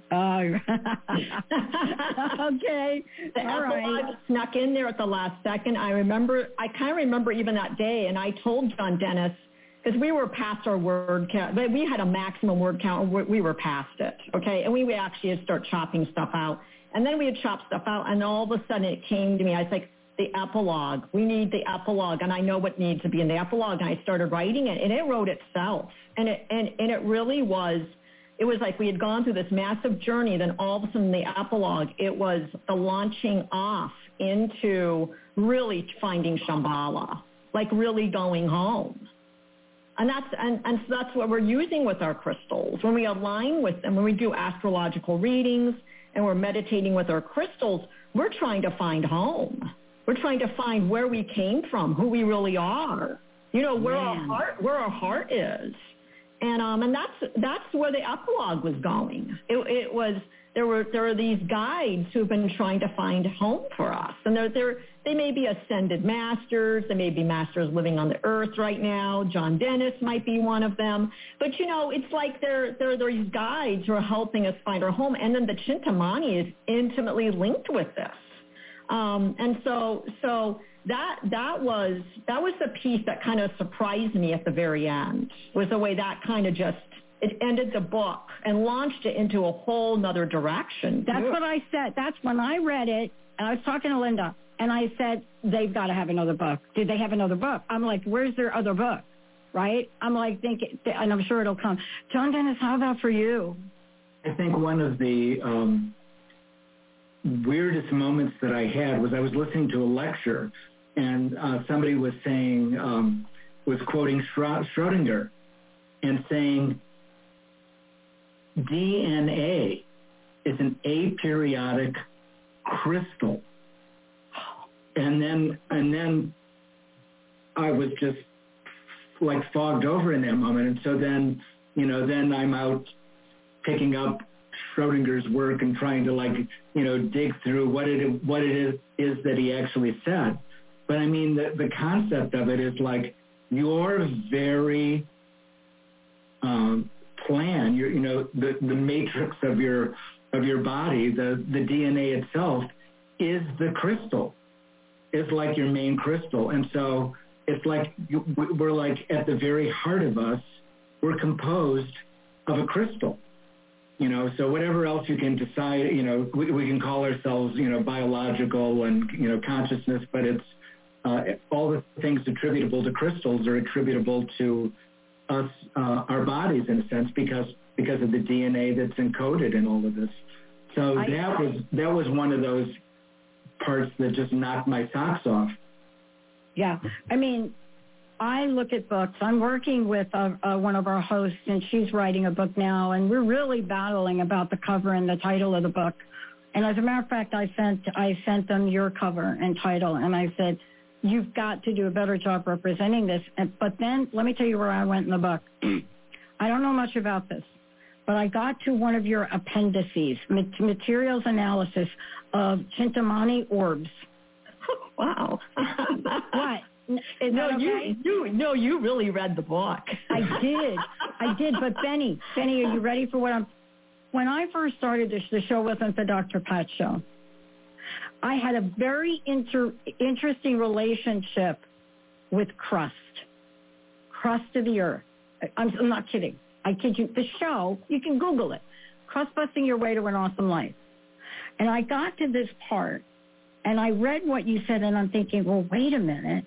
Okay. The epilogue snuck in there at the last second. I kind of remember even that day, and I told John Dennis, because we were past our word count. We had a maximum word count. We were past it, okay? And we actually had to start chopping stuff out. And then we had chopped stuff out, and all of a sudden it came to me. I was like, the epilogue. We need the epilogue, and I know what needs to be in the epilogue. And I started writing it, and it wrote itself. And it really was, it was like we had gone through this massive journey, then all of a sudden the epilogue, it was the launching off into really finding Shambhala, like really going home. And so that's what we're using with our crystals. When we align with them, when we do astrological readings and we're meditating with our crystals, we're trying to find home. We're trying to find where we came from, who we really are. You know, where our heart is. And that's where the epilogue was going. It was there were these guides who've been trying to find home for us, and they may be ascended masters, they may be masters living on the earth right now. John Dennis might be one of them, but you know, it's like there are these guides who are helping us find our home, and then the Chintamani is intimately linked with this, and so that was the piece that kind of surprised me at the very end, was the way that kind of just, it ended the book and launched it into a whole nother direction. That's what I said. That's when I read it, and I was talking to Linda, and I said, they've got to have another book. Did they have another book? I'm like, where's their other book? Right? I'm like thinking, and I'm sure it'll come. John Dennis, how about for you? I think one of the weirdest moments that I had was I was listening to a lecture, and somebody was saying, was quoting Schrodinger and saying, DNA is an aperiodic crystal. And then I was just like fogged over in that moment. And so then, you know, then I'm out picking up Schrodinger's work and trying to, like, you know, dig through what it is that he actually said. But I mean, the concept of it is like your very plan, you know, the matrix of your body, the DNA itself is the crystal. It's like your main crystal. And so it's like we're like at the very heart of us, we're composed of a crystal. You know, so whatever else you can decide, you know, we can call ourselves, you know, biological and, you know, consciousness, but it's all the things attributable to crystals are attributable to us, our bodies in a sense, because of the DNA that's encoded in all of this. So that was one of those parts that just knocked my socks off. Yeah, I mean, I look at books. I'm working with one of our hosts, and she's writing a book now, and we're really battling about the cover and the title of the book. And as a matter of fact, I sent them your cover and title, and I said, you've got to do a better job representing this. But then let me tell you where I went in the book. I don't know much about this, but I got to one of your appendices, materials analysis of Chintamani orbs. Wow. What? Is that okay? You really read the book. I did. But Benny, are you ready for when I first started this, the show wasn't the Dr. Pat show. I had a very interesting relationship with crust of the earth. I'm not kidding. I kid you. The show, you can Google it. Crust busting your way to an awesome life. And I got to this part, and I read what you said, and I'm thinking, well, wait a minute.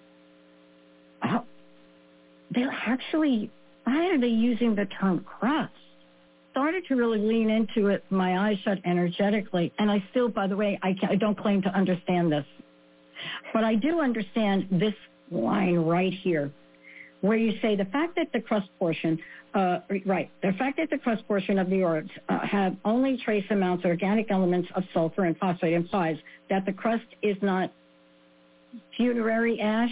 They're actually, why are they using the term crust? Started to really lean into it, my eyes shut energetically, and I still, by the way, I don't claim to understand this, but I do understand this line right here, where you say the fact that the crust portion, the fact that the crust portion of the orbs have only trace amounts of organic elements of sulfur and phosphate implies that the crust is not funerary ash.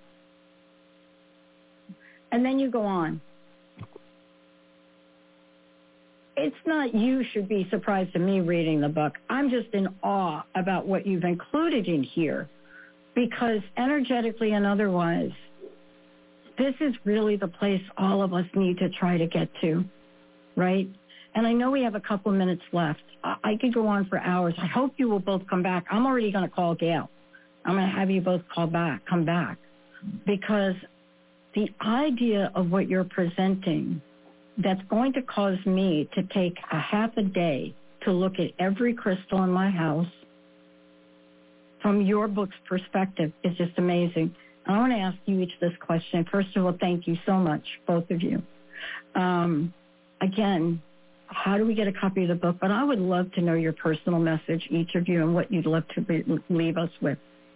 And then you go on. It's not you should be surprised to me reading the book. I'm just in awe about what you've included in here, because energetically and otherwise, this is really the place all of us need to try to get to, right? And I know we have a couple minutes left. I could go on for hours. I hope you will both come back. I'm already going to call Gail. I'm going to have you both come back, because the idea of what you're presenting, that's going to cause me to take a half a day to look at every crystal in my house from your book's perspective is just amazing. I want to ask you each this question. First of all, thank you so much, both of you. Again, how do we get a copy of the book? But I would love to know your personal message, each of you, and what you'd love to leave us with.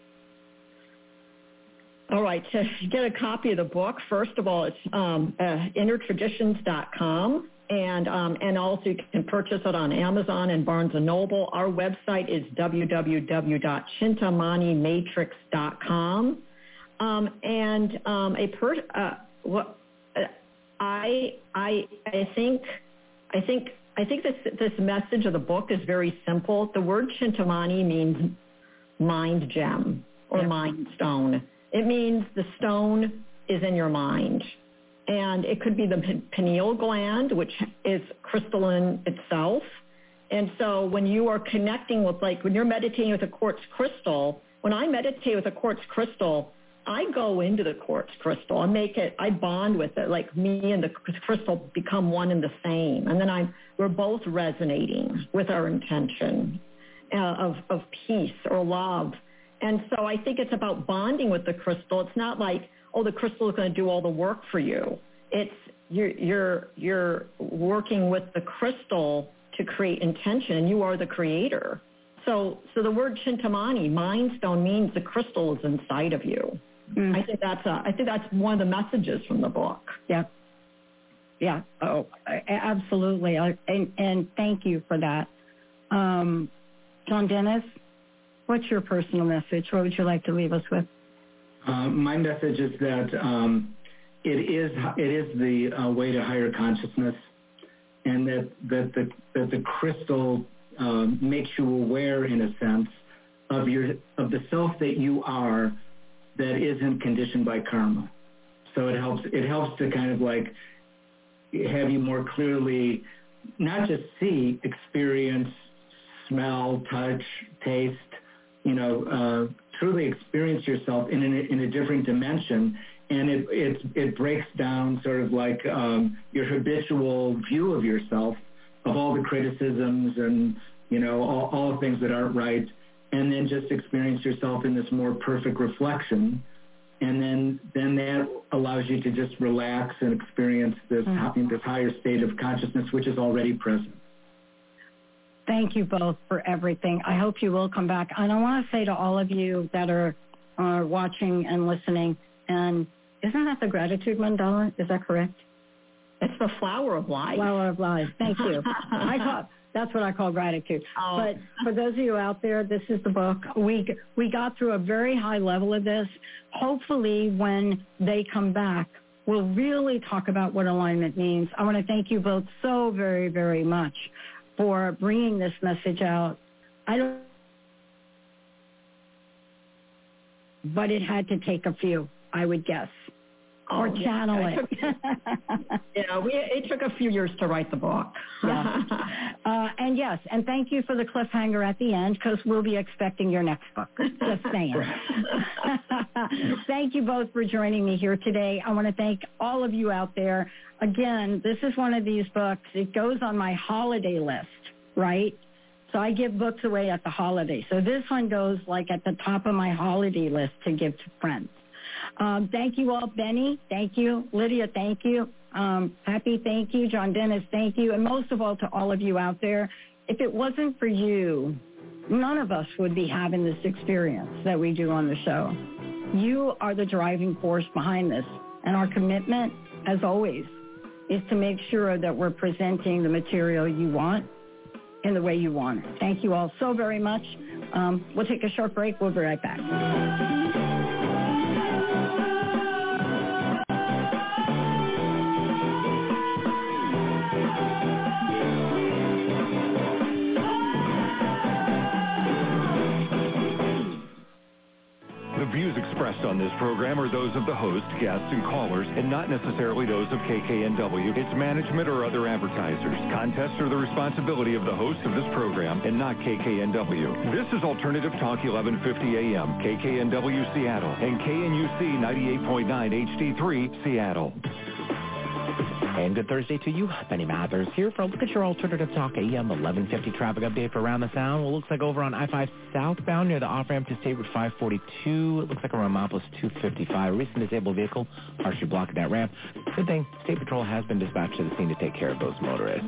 All right, to get a copy of the book, first of all, it's innertraditions.com, and also you can purchase it on Amazon and Barnes & Noble. Our website is www.chintamanimatrix.com. I think this message of the book is very simple. The word Chintamani means mind gem or mind stone. It means the stone is in your mind. And it could be the pineal gland, which is crystalline itself. And so when you are connecting with, like when you're meditating with a quartz crystal, when I meditate with a quartz crystal, I go into the quartz crystal and I bond with it, like me and the crystal become one and the same. And then we're both resonating with our intention of peace or love. And so I think it's about bonding with the crystal. It's not like, oh, the crystal is going to do all the work for you. It's you're working with the crystal to create intention, and you are the creator. So the word Chintamani, mind stone, means the crystal is inside of you. I think that's one of the messages from the book. Yeah. Yeah. Oh, absolutely. And thank you for that. John Dennis, what's your personal message? What would you like to leave us with? My message is that it is the way to higher consciousness, and that the crystal makes you aware, in a sense, of the self that you are, that isn't conditioned by karma. So it helps to kind of like have you more clearly not just see, experience, smell, touch, taste, truly experience yourself in a different dimension. And it breaks down sort of like your habitual view of yourself, of all the criticisms and, all the things that aren't right, and then just experience yourself in this more perfect reflection. And then that allows you to just relax and experience this higher state of consciousness, which is already present. Thank you both for everything. I hope you will come back. And I want to say to all of you that are watching and listening, and isn't that the gratitude mandala? Is that correct? It's the flower of life. Flower of life. Thank you. That's what I call gratitude. Oh. But for those of you out there, this is the book. We got through a very high level of this. Hopefully when they come back, we'll really talk about what alignment means. I want to thank you both so very, very much for bringing this message out. But it had to take a few, I would guess. Or channel it. It took a few years to write the book. Yeah. And thank you for the cliffhanger at the end, because we'll be expecting your next book. Just saying. Thank you both for joining me here today. I want to thank all of you out there. Again, this is one of these books. It goes on my holiday list, right? So I give books away at the holidays. So this one goes like at the top of my holiday list to give to friends. Thank you all. Benny, thank you. Lydia, thank you. Happy, thank you. John Dennis, thank you. And most of all, to all of you out there, if it wasn't for you, none of us would be having this experience that we do on the show. You are the driving force behind this. And our commitment, as always, is to make sure that we're presenting the material you want in the way you want it. Thank you all so very much. We'll take a short break. We'll be right back. The views expressed on this program are those of the host, guests, and callers, and not necessarily those of KKNW, its management, or other advertisers. Contests are the responsibility of the host of this program and not KKNW. This is Alternative Talk 1150 AM, KKNW Seattle, and KNUC 98.9 HD3 Seattle. And good Thursday to you. Benny Mathers here for a look at your Alternative Talk AM 1150 traffic update for Around the Sound. Well, looks like over on I-5 southbound near the off-ramp to State Route 542. It looks like around Montpellier 255. A recent disabled vehicle partially blocking that ramp. Good thing, State Patrol has been dispatched to the scene to take care of those motorists.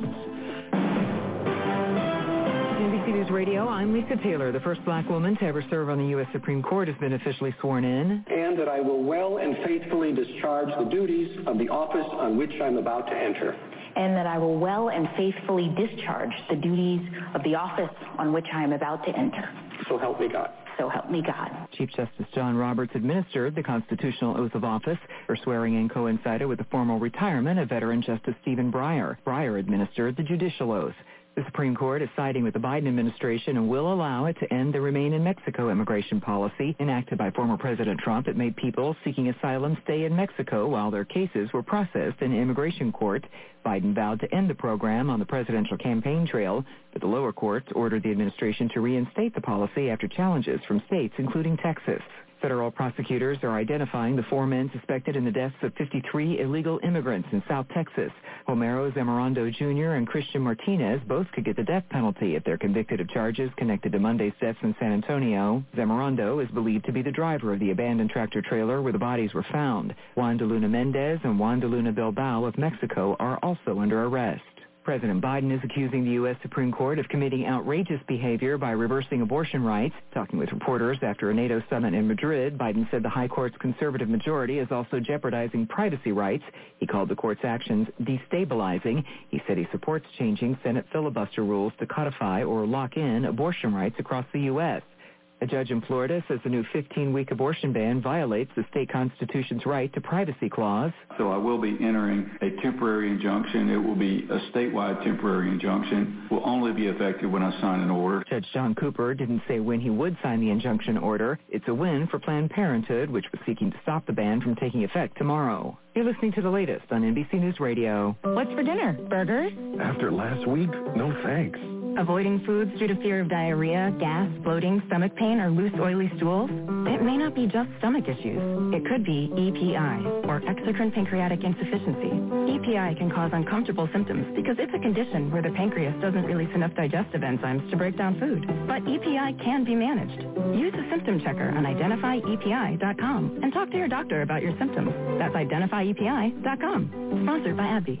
NBC News Radio, I'm Lisa Taylor. The first black woman to ever serve on the U.S. Supreme Court has been officially sworn in. And that I will well and faithfully discharge the duties of the office on which I'm about to enter. And that I will well and faithfully discharge the duties of the office on which I am about to enter. So help me God. So help me God. Chief Justice John Roberts administered the constitutional oath of office. Her swearing-in coincided with the formal retirement of veteran Justice Stephen Breyer. Breyer administered the judicial oath. The Supreme Court is siding with the Biden administration and will allow it to end the Remain in Mexico immigration policy enacted by former President Trump. It made people seeking asylum stay in Mexico while their cases were processed in immigration court. Biden vowed to end the program on the presidential campaign trail, but the lower courts ordered the administration to reinstate the policy after challenges from states, including Texas. Federal prosecutors are identifying the 4 men suspected in the deaths of 53 illegal immigrants in South Texas. Homero Zamorando Jr. and Christian Martinez both could get the death penalty if they're convicted of charges connected to Monday's deaths in San Antonio. Zamorando is believed to be the driver of the abandoned tractor trailer where the bodies were found. Juan de Luna Mendez and Juan de Luna Bilbao of Mexico are also under arrest. President Biden is accusing the U.S. Supreme Court of committing outrageous behavior by reversing abortion rights. Talking with reporters after a NATO summit in Madrid, Biden said the high court's conservative majority is also jeopardizing privacy rights. He called the court's actions destabilizing. He said he supports changing Senate filibuster rules to codify or lock in abortion rights across the U.S. A judge in Florida says the new 15-week abortion ban violates the state constitution's right to privacy clause. So I will be entering a temporary injunction. It will be a statewide temporary injunction. Will only be effective when I sign an order. Judge John Cooper didn't say when he would sign the injunction order. It's a win for Planned Parenthood, which was seeking to stop the ban from taking effect tomorrow. You're listening to the latest on NBC News Radio. What's for dinner? Burgers? After last week, no thanks. Avoiding foods due to fear of diarrhea, gas, bloating, stomach pain, or loose, oily stools? It may not be just stomach issues. It could be EPI, or exocrine pancreatic insufficiency. EPI can cause uncomfortable symptoms because it's a condition where the pancreas doesn't release enough digestive enzymes to break down food. But EPI can be managed. Use a symptom checker on identifyepi.com and talk to your doctor about your symptoms. That's identifyepi.com. Sponsored by AbbVie.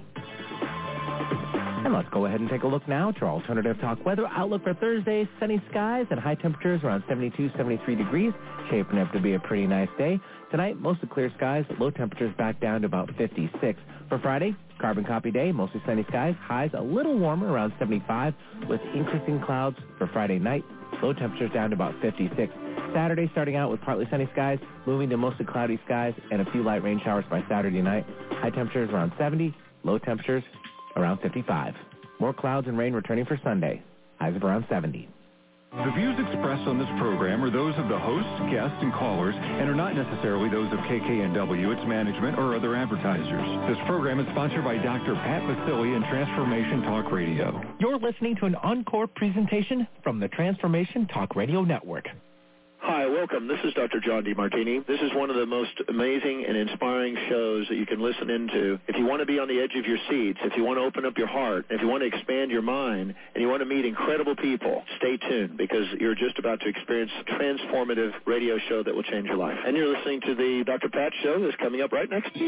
And let's go ahead and take a look now to our Alternative Talk weather outlook for Thursday. Sunny skies and high temperatures around 72, 73 degrees. Shaping up to be a pretty nice day. Tonight, mostly clear skies. Low temperatures back down to about 56. For Friday, carbon copy day. Mostly sunny skies. Highs a little warmer around 75 with increasing clouds for Friday night. Low temperatures down to about 56. Saturday starting out with partly sunny skies, moving to mostly cloudy skies and a few light rain showers by Saturday night. High temperatures around 70. Low temperatures around 55. More clouds and rain returning for Sunday. Highs of around 70. The views expressed on this program are those of the hosts, guests, and callers, and are not necessarily those of KKNW, its management, or other advertisers. This program is sponsored by Dr. Pat Basili and Transformation Talk Radio. You're listening to an encore presentation from the Transformation Talk Radio Network. Hi, welcome. This is Dr. John DeMartini. This is one of the most amazing and inspiring shows that you can listen into. If you want to be on the edge of your seats, if you want to open up your heart, if you want to expand your mind, and you want to meet incredible people, stay tuned because you're just about to experience a transformative radio show that will change your life. And you're listening to the Dr. Pat Show that's coming up right next.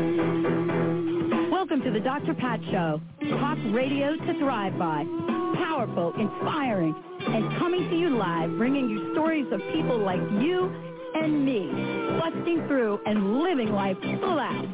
Welcome to the Dr. Pat Show. Talk radio to thrive by. Powerful, inspiring, and coming to you live, bringing you stories of people like you and me, busting through and living life full out.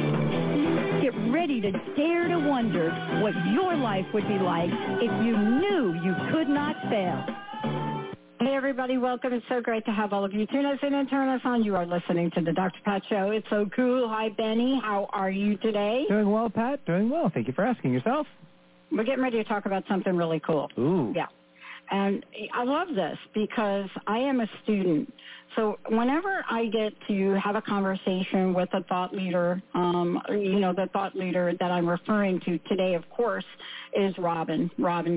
Get ready to dare to wonder what your life would be like if you knew you could not fail. Hey, everybody. Welcome. It's so great to have all of you tune us in and turn us on. You are listening to the Dr. Pat Show. It's so cool. Hi, Benny. How are you today? Doing well, Pat. Doing well. Thank you for asking. Yourself? We're getting ready to talk about something really cool. Ooh. Yeah. And I love this because I am a student. So whenever I get to have a conversation with a thought leader, the thought leader that I'm referring to today, of course, is Robin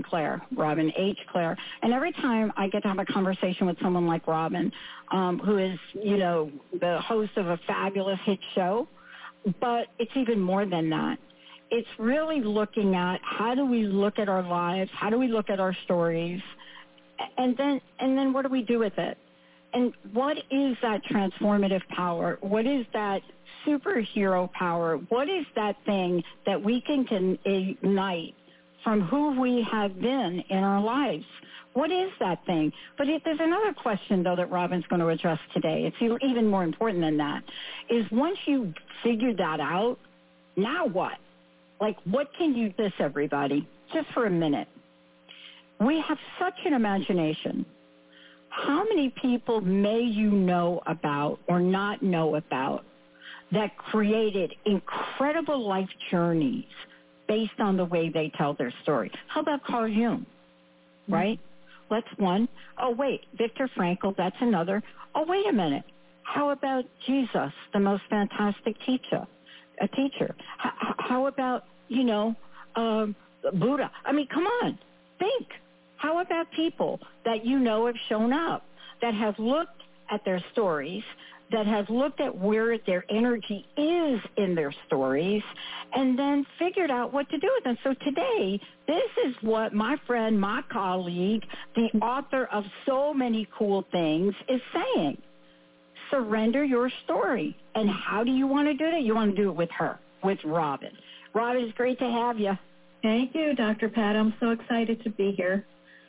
H. Clare. And every time I get to have a conversation with someone like Robin, who is, the host of a fabulous hit show, but it's even more than that. it's really looking at how do we look at our lives, how do we look at our stories, and then what do we do with it? And what is that transformative power? What is that superhero power? What is that thing that we can ignite from who we have been in our lives? What is that thing? But there's another question, though, that Robin's going to address today. It's even more important than that, is once you figure that out, now what? Like, what can you, everybody, just for a minute. We have such an imagination. How many people may you know about or not know about that created incredible life journeys based on the way they tell their story? How about Carl Jung, right? That's one. Oh, wait, Viktor Frankl, that's another. Oh, wait a minute. How about Jesus, the most fantastic teacher? How about, Buddha? I mean, come on, think. How about people that you know have shown up, that have looked at their stories, that have looked at where their energy is in their stories, and then figured out what to do with them? So today, this is what my friend, my colleague, the author of so many cool things is saying. Surrender your story. And how do you want to do that? You want to do it with her, with Robin. Robin, it's great to have you. Thank you, Dr. Pat. I'm so excited to be here.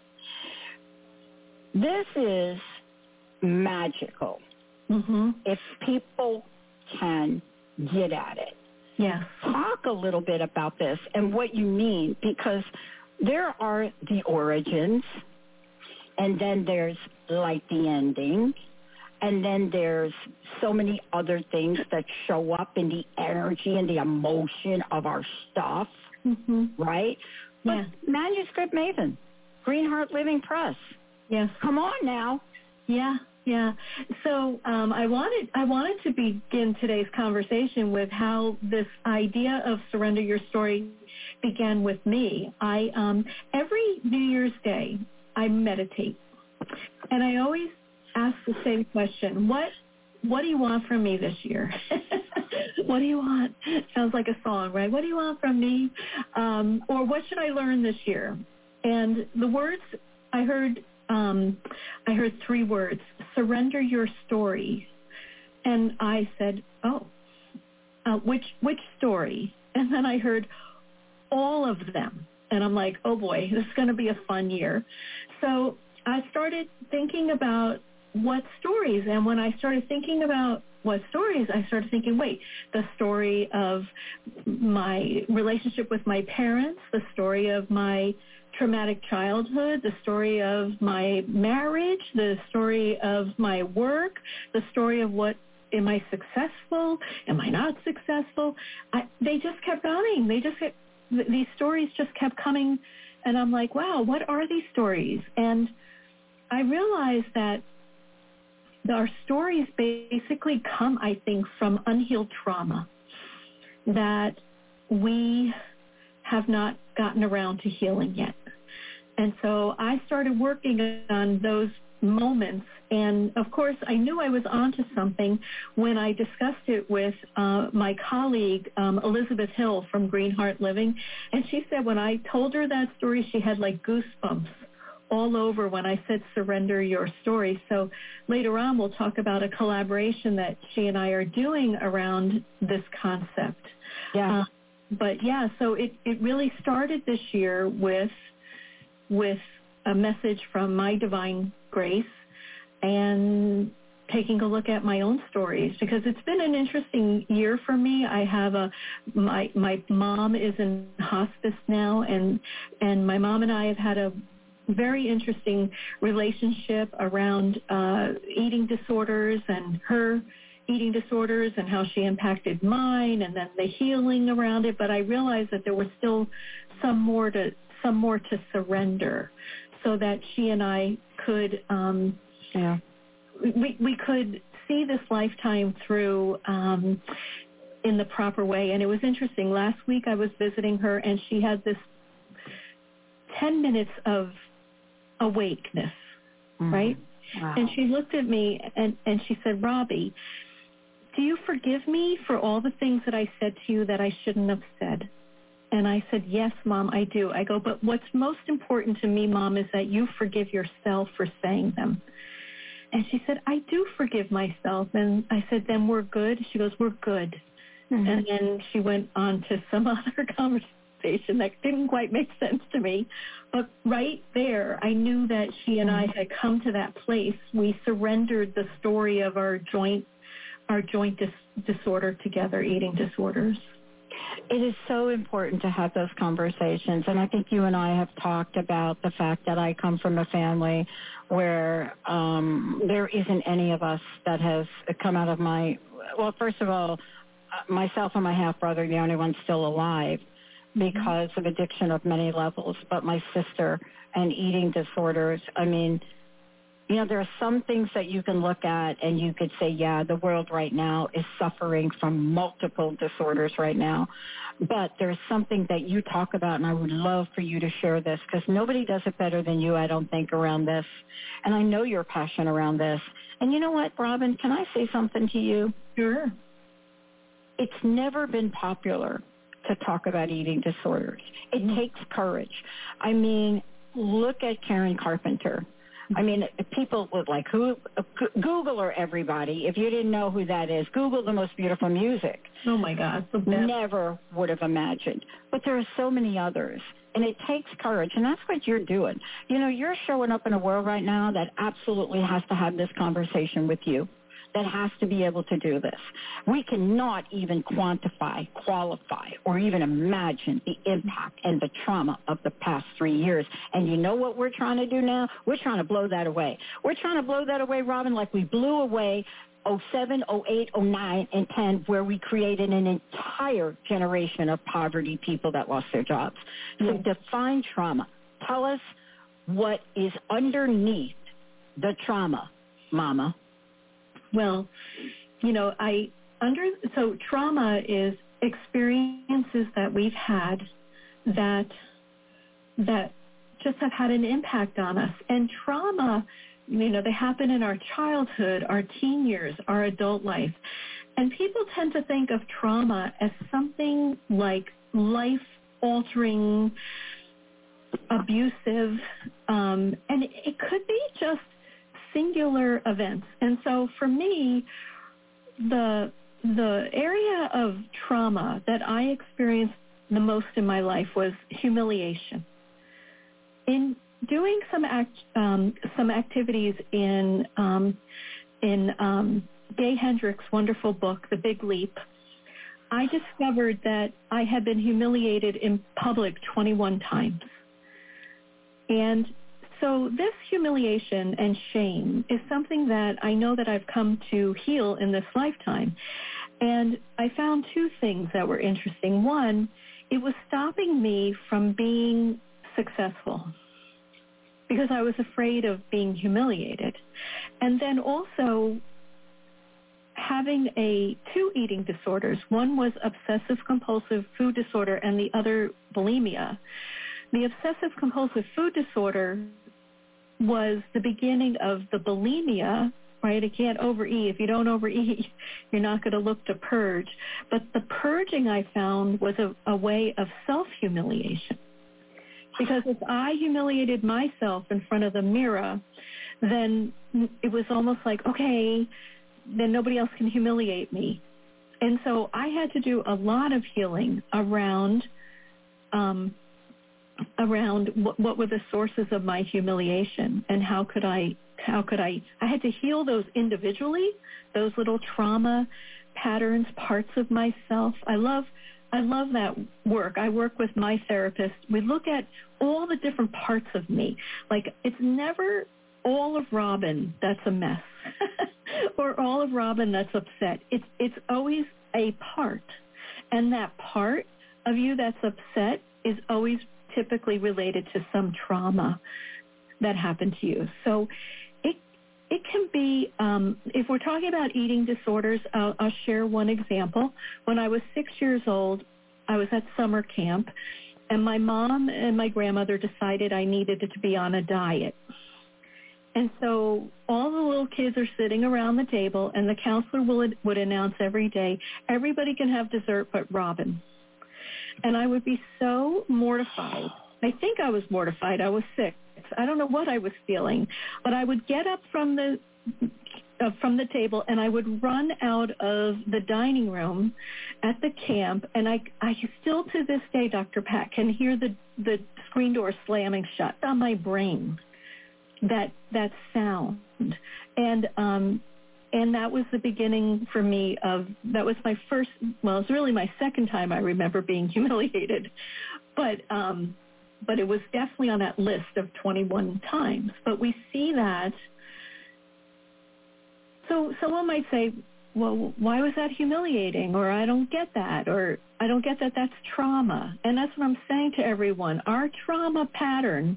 This is magical. If people can get at it. Yeah. Talk a little bit about this and what you mean, because there are the origins, and then there's like the ending, and then there's so many other things that show up in the energy and the emotion of our stuff, right? Yeah. But Manuscript Maven, Greenheart Living Press. Yes. Come on now. Yeah. Yeah. So I wanted to begin today's conversation with how this idea of surrender your story began with me. Every New Year's Day, I meditate, and I always ask the same question: What do you want from me this year? What do you want? Sounds like a song, right? What do you want from me? Or what should I learn this year? And the words I heard 3 words: surrender your story. And I said, which story? And then I heard all of them. And I'm like, oh boy, this is going to be a fun year. So I started thinking about what stories. And when I started thinking about what stories, I started thinking, the story of my relationship with my parents, the story of my traumatic childhood, the story of my marriage, the story of my work, the story of what, am I successful? Am I not successful? They just kept coming. These stories just kept coming. And I'm like, wow, what are these stories? And I realized that our stories basically come, I think, from unhealed trauma that we have not gotten around to healing yet. And so I started working on those moments. And, of course, I knew I was onto something when I discussed it with my colleague, Elizabeth Hill from Greenheart Living. And she said when I told her that story, she had like goosebumps all over when I said surrender your story. So later on, we'll talk about a collaboration that she and I are doing around this concept. Yeah. So it really started this year with a message from my divine grace and taking a look at my own stories, because it's been an interesting year for me. I have my mom is in hospice now, and my mom and I have had a very interesting relationship around eating disorders and her eating disorders and how she impacted mine, and then the healing around it. But I realized that there was still some more to surrender, so that she and I could we could see this lifetime through in the proper way. And it was interesting. Last week I was visiting her, and she had this 10 minutes of awakeness, right? Wow. And she looked at me and she said, Robbie, do you forgive me for all the things that I said to you that I shouldn't have said? And I said, yes, Mom, I do. I go, but what's most important to me, Mom, is that you forgive yourself for saying them. And she said, I do forgive myself. And I said, then we're good? She goes, we're good. Mm-hmm. And then she went on to some other conversation that didn't quite make sense to me. But right there, I knew that she and I had come to that place. We surrendered the story of our joint disorder together, eating disorders. It is so important to have those conversations, and I think you and I have talked about the fact that I come from a family where there isn't any of us that has come out of well, first of all, myself and my half-brother, the only ones still alive because of addiction of many levels, but my sister and eating disorders, I mean, you know, there are some things that you can look at and you could say, yeah, the world right now is suffering from multiple disorders right now. But there's something that you talk about, and I would love for you to share this because nobody does it better than you, I don't think, around this. And I know your passion around this. And you know what, Robin, can I say something to you? Sure. It's never been popular to talk about eating disorders. It takes courage. I mean, look at Karen Carpenter. I mean, people would like, Google her, everybody. If you didn't know who that is, Google the most beautiful music. Oh, my God. Never would have imagined. But there are so many others, and it takes courage, and that's what you're doing. You know, you're showing up in a world right now that absolutely has to have this conversation with you, that has to be able to do this. We cannot even quantify, qualify, or even imagine the impact and the trauma of the past 3 years. And you know what we're trying to do now? We're trying to blow that away. We're trying to blow that away, Robin, like we blew away 07, 08, 09, and 10, where we created an entire generation of poverty people that lost their jobs. So define trauma. Tell us what is underneath the trauma, Mama. Well, you know, so trauma is experiences that we've had that just have had an impact on us. And trauma, you know, they happen in our childhood, our teen years, our adult life. And people tend to think of trauma as something like life-altering, abusive, and it could be just singular events. And so for me, the area of trauma that I experienced the most in my life was humiliation. In doing some activities in Gay Hendricks' wonderful book, The Big Leap, I discovered that I had been humiliated in public 21 times. And so this humiliation and shame is something that I know that I've come to heal in this lifetime. And I found two things that were interesting. One, it was stopping me from being successful because I was afraid of being humiliated. And then also having two eating disorders. One was obsessive-compulsive food disorder and the other bulimia. The obsessive-compulsive food disorder was the beginning of the bulimia, right? You can't overeat. If you don't overeat, you're not going to look to purge. But the purging, I found, was a way of self-humiliation. Because if I humiliated myself in front of the mirror, then it was almost like, okay, then nobody else can humiliate me. And so I had to do a lot of healing around what were the sources of my humiliation and how could I had to heal those individually, those little trauma patterns, parts of myself. I love that work. I work with my therapist. We look at all the different parts of me. Like, it's never all of Robin that's a mess or all of Robin that's upset. It's always a part. And that part of you that's upset is always typically related to some trauma that happened to you. So it can be, if we're talking about eating disorders, I'll share one example. When I was 6 years old, I was at summer camp, and my mom and my grandmother decided I needed to be on a diet. And so all the little kids are sitting around the table, and the counselor would announce every day, everybody can have dessert but Robin. And I would be so mortified. I think I was mortified. I was sick. I don't know what I was feeling, but I would get up from the table and I would run out of the dining room at the camp, and I still to this day, Dr. Pat, can hear the screen door slamming shut on my brain. That sound, and that was the beginning for me of, that was my first, well, it's really my second time I remember being humiliated, but it was definitely on that list of 21 times. But we see that. So someone might say, well, why was that humiliating? Or I don't get that. Or I don't get that that's trauma. And that's what I'm saying to everyone. Our trauma pattern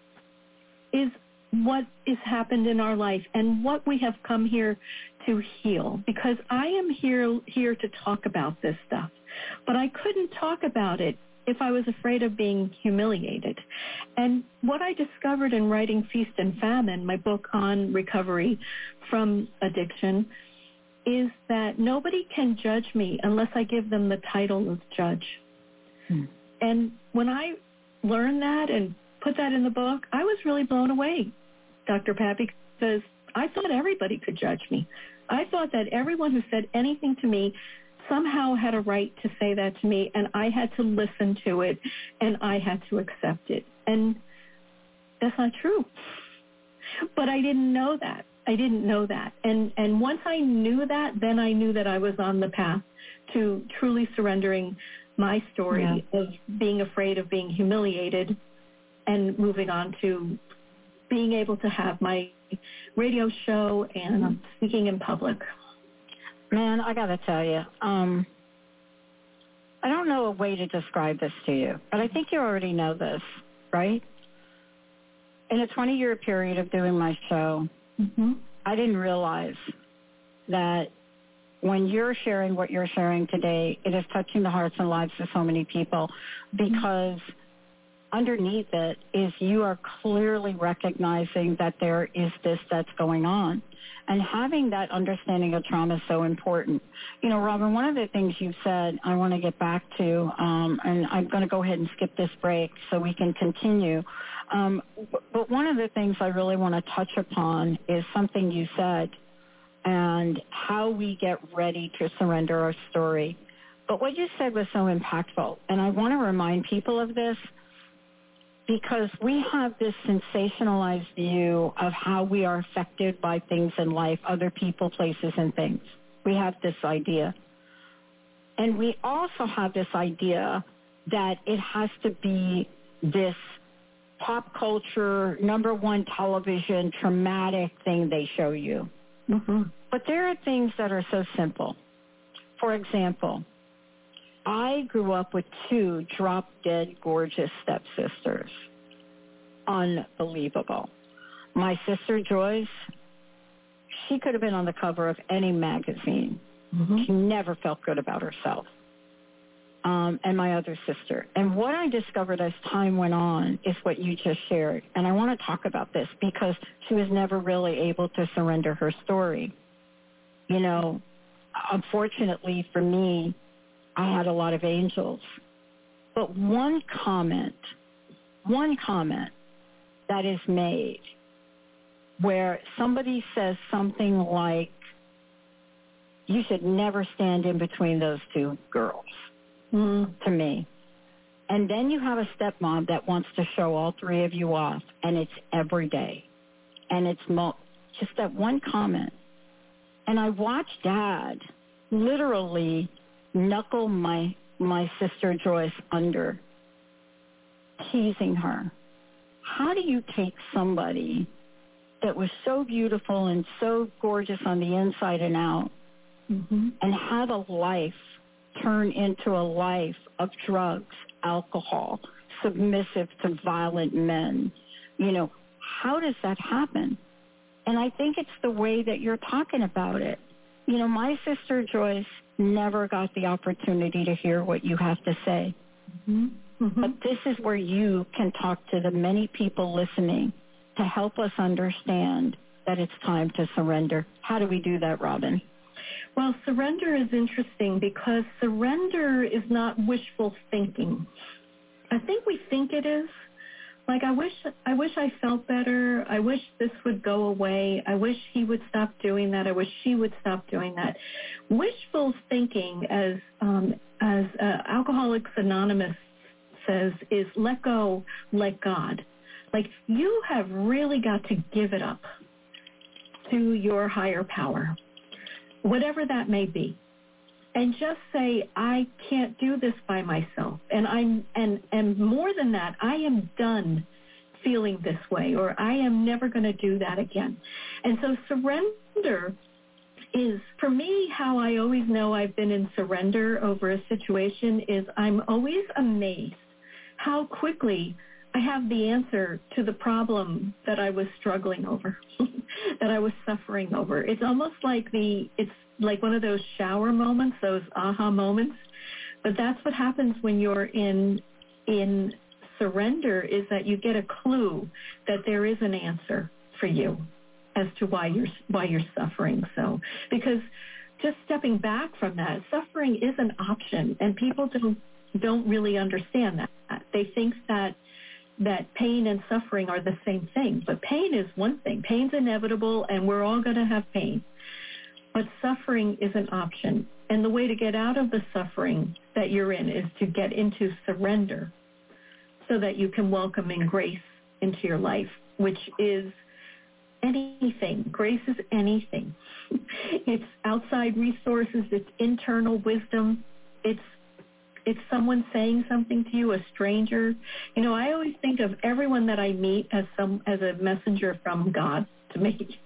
is what has happened in our life and what we have come here to heal. Because I am here to talk about this stuff. But I couldn't talk about it if I was afraid of being humiliated. And what I discovered in writing Feast and Famine, my book on recovery from addiction, is that nobody can judge me unless I give them the title of judge. And when I learned that and put that in the book, I was really blown away, Dr. Pat, because I thought everybody could judge me. I thought that everyone who said anything to me somehow had a right to say that to me, and I had to listen to it, and I had to accept it. And that's not true. But I didn't know that. And once I knew that, then I knew that I was on the path to truly surrendering my story of being afraid of being humiliated and moving on to being able to have my radio show and speaking in public. Man, I got to tell you, I don't know a way to describe this to you, but I think you already know this, right? In a 20-year period of doing my show, I didn't realize that when you're sharing what you're sharing today, it is touching the hearts and lives of so many people, because underneath it is you are clearly recognizing that there is this that's going on. And having that understanding of trauma is so important. You know, Robin, one of the things you've said I want to get back to, and I'm going to go ahead and skip this break so we can continue. But one of the things I really want to touch upon is something you said and how we get ready to surrender our story. But what you said was so impactful, and I want to remind people of this, because we have this sensationalized view of how we are affected by things in life, other people, places, and things. We have this idea. And we also have this idea that it has to be this pop culture, number one television, traumatic thing they show you. But there are things that are so simple. For example, I grew up with 2 drop-dead gorgeous stepsisters. Unbelievable. My sister Joyce, she could have been on the cover of any magazine. She never felt good about herself. And my other sister. And what I discovered as time went on is what you just shared. And I want to talk about this because she was never really able to surrender her story. You know, unfortunately for me, I had a lot of angels. But one comment that is made where somebody says something like, you should never stand in between those 2 girls, to me. And then you have a stepmom that wants to show all 3 of you off, and it's every day. And it's just that one comment. And I watched Dad literally knuckle my sister Joyce under, teasing her. How do you take somebody that was so beautiful and so gorgeous on the inside and out and had a life turn into a life of drugs, alcohol, submissive to violent men? You know, how does that happen? And I think it's the way that you're talking about it. You know, my sister Joyce never got the opportunity to hear what you have to say. But this is where you can talk to the many people listening to help us understand that it's time to surrender. How do we do that, Robin? Well, surrender is interesting because surrender is not wishful thinking. I think we think it is. Like, I wish I felt better. I wish this would go away. I wish he would stop doing that. I wish she would stop doing that. Wishful thinking, as Alcoholics Anonymous says, is let go, let God. Like, you have really got to give it up to your higher power, whatever that may be. And just say, I can't do this by myself. And more than that, I am done feeling this way, or I am never going to do that again. And so surrender is, for me, how I always know I've been in surrender over a situation is I'm always amazed how quickly I have the answer to the problem that I was struggling over, that I was suffering over. It's almost like it's like one of those shower moments, those aha moments. But that's what happens when you're in surrender, is that you get a clue that there is an answer for you as to why you're suffering. So, because just stepping back from that, suffering is an option, and people don't really understand that. They think that pain and suffering are the same thing, but pain is one thing. Pain's inevitable, and we're all going to have pain. But suffering is an option. And the way to get out of the suffering that you're in is to get into surrender so that you can welcome in grace into your life, which is anything. Grace is anything. It's outside resources. It's internal wisdom. It's someone saying something to you, a stranger. You know, I always think of everyone that I meet as a messenger from God to me.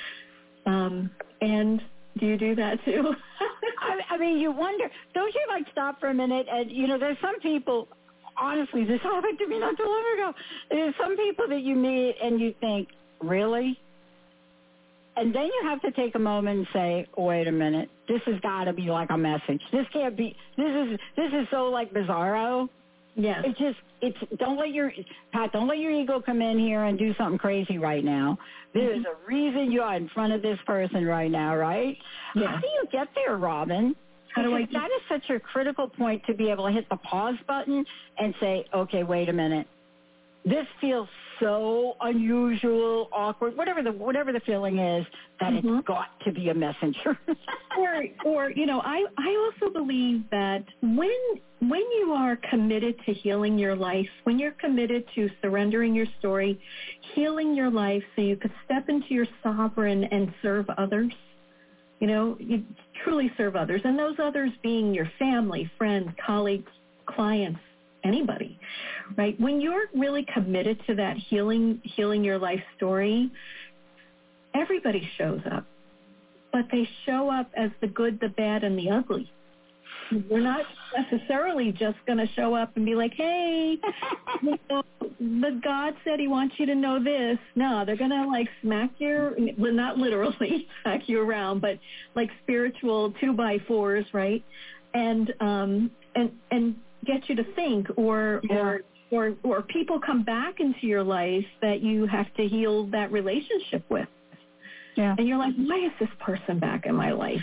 And do you do that too? I mean, you wonder, don't you like stop for a minute? And, you know, there's some people, honestly, this happened to me not too long ago. There's some people that you meet and you think, really? And then you have to take a moment and say, wait a minute, this has got to be like a message. This can't be, this is so like bizarro. Yes. Don't let your ego come in here and do something crazy right now. There's a reason you are in front of this person right now, right? Yes. How do you get there, Robin? That is such a critical point to be able to hit the pause button and say, okay, wait a minute. This feels so unusual, awkward, whatever the feeling is, that it's got to be a messenger. or you know, I also believe that when you are committed to healing your life, when you're committed to surrendering your story, healing your life so you could step into your sovereign and serve others, you know, you truly serve others, and those others being your family, friends, colleagues, clients, anybody, right? When you're really committed to that healing your life story, everybody shows up, but they show up as the good, the bad, and the ugly. We're not necessarily just going to show up and be like, hey, you know, but God said he wants you to know this. No, they're going to like smack not literally smack you around, but like spiritual 2x4s, right? And get you to think, or people come back into your life that you have to heal that relationship with. Yeah. And you're like, why is this person back in my life?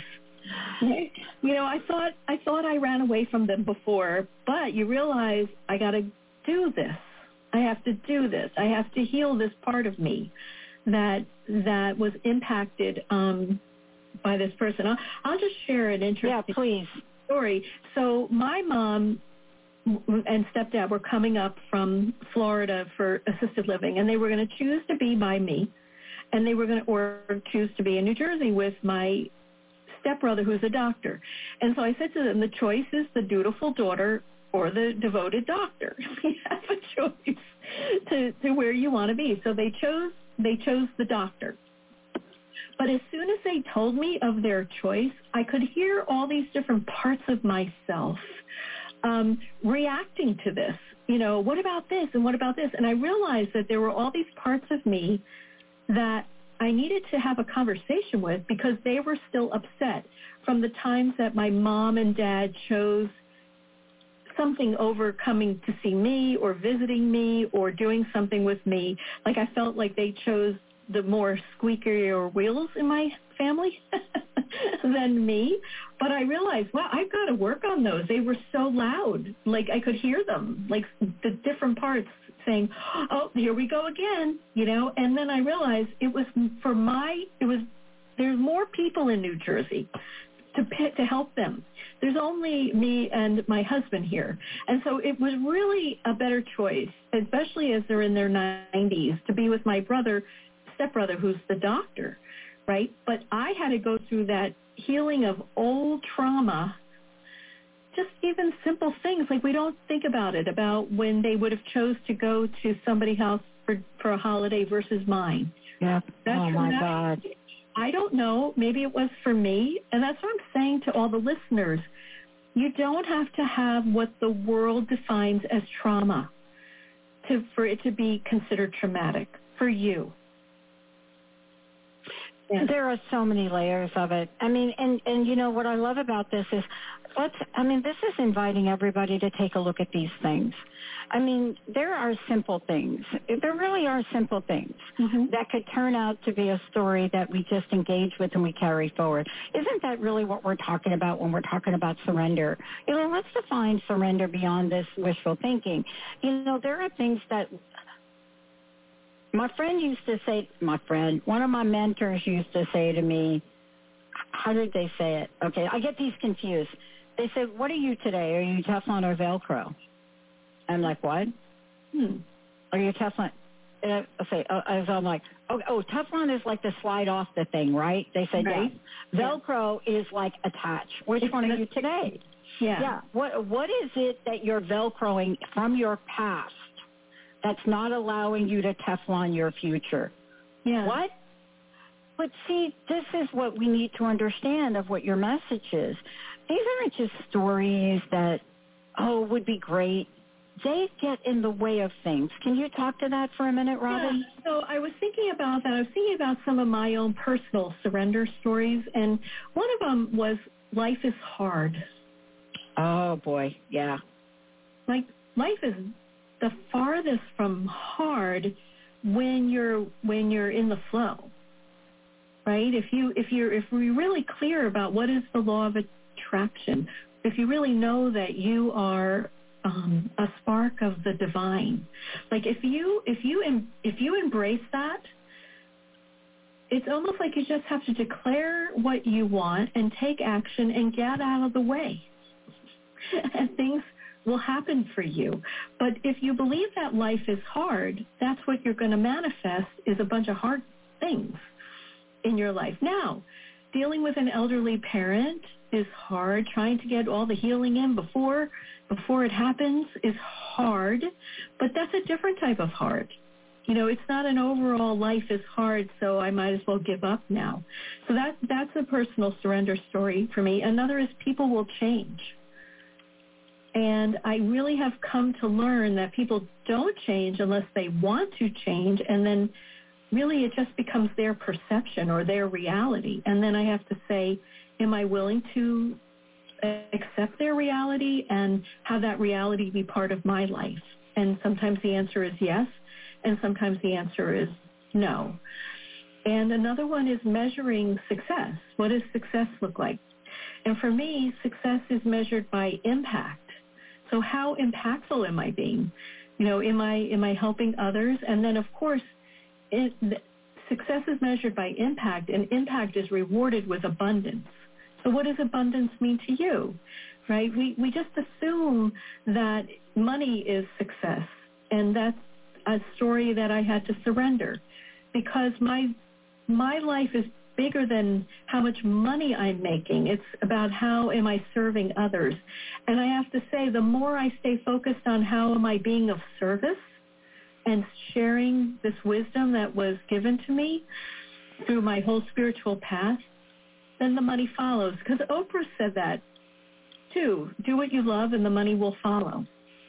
You know, I thought I ran away from them before, but you realize I got to do this. I have to do this. I have to heal this part of me that was impacted by this person. I'll just share an interesting story. So my mom and stepdad were coming up from Florida for assisted living, and they were going to choose to be by me, and they were going to choose to be in New Jersey with my stepbrother, who's a doctor. And so I said to them, the choice is the dutiful daughter or the devoted doctor. You have a choice to where you want to be. So they chose the doctor. But as soon as they told me of their choice, I could hear all these different parts of myself reacting to this. You know, what about this and what about this? And I realized that there were all these parts of me that I needed to have a conversation with, because they were still upset from the times that my mom and dad chose something over coming to see me or visiting me or doing something with me. Like I felt like they chose the more squeakier wheels in my family. than me. But I realized, wow, I've got to work on those. They were so loud. Like I could hear them, like the different parts saying, oh, here we go again, And then I realized there's more people in New Jersey to help them. There's only me and my husband here. And so it was really a better choice, especially as they're in their 90s, to be with my stepbrother, who's the doctor, right? But I had to go through that healing of old trauma, just even simple things. Like we don't think about it, about when they would have chose to go to somebody's house for a holiday versus mine. Yeah. Oh, my God. I don't know. Maybe it was for me. And that's what I'm saying to all the listeners. You don't have to have what the world defines as trauma for it to be considered traumatic for you. Yeah. There are so many layers of it. I mean, and what I love about this is, this is inviting everybody to take a look at these things. I mean, there are simple things. There really are simple things that could turn out to be a story that we just engage with and we carry forward. Isn't that really what we're talking about when we're talking about surrender? Let's define surrender beyond this wishful thinking. There are things that one of my mentors used to say to me, how did they say it? Okay, I get these confused. They said, what are you today? Are you Teflon or Velcro? I'm like, what? Are you Teflon? I'm like, oh, Teflon is like the slide off the thing, right? They said, right. Yeah. Velcro is like attach. Which one are you today? Yeah. What is it that you're Velcroing from your past that's not allowing you to Teflon your future? Yeah. What? But see, this is what we need to understand of what your message is. These aren't just stories that, would be great. They get in the way of things. Can you talk to that for a minute, Robin? Yeah, so I was thinking about that. I was thinking about some of my own personal surrender stories, and one of them was life is hard. Oh, boy, yeah. Like, life is the farthest from hard when you're in the flow. Right? If we're really clear about what is the law of attraction, if you really know that you are a spark of the divine, like if you embrace that, it's almost like you just have to declare what you want and take action and get out of the way, and things will happen for you. But if you believe that life is hard, that's what you're going to manifest, is a bunch of hard things in your life. Now, dealing with an elderly parent is hard. Trying to get all the healing in before it happens is hard, but that's a different type of hard. It's not an overall life is hard, so I might as well give up now. So that's a personal surrender story for me. Another is people will change. And I really have come to learn that people don't change unless they want to change, and then really it just becomes their perception or their reality. And then I have to say, am I willing to accept their reality and have that reality be part of my life? And sometimes the answer is yes, and sometimes the answer is no. And another one is measuring success. What does success look like? And for me, success is measured by impact. So how impactful am I being? Am I helping others? And then, of course, success is measured by impact, and impact is rewarded with abundance. So what does abundance mean to you, right? We just assume that money is success, and that's a story that I had to surrender, because my life is bigger than how much money I'm making. It's about how am I serving others. And I have to say, the more I stay focused on how am I being of service and sharing this wisdom that was given to me through my whole spiritual path, then the money follows. Because Oprah said that too. Do what you love and the money will follow.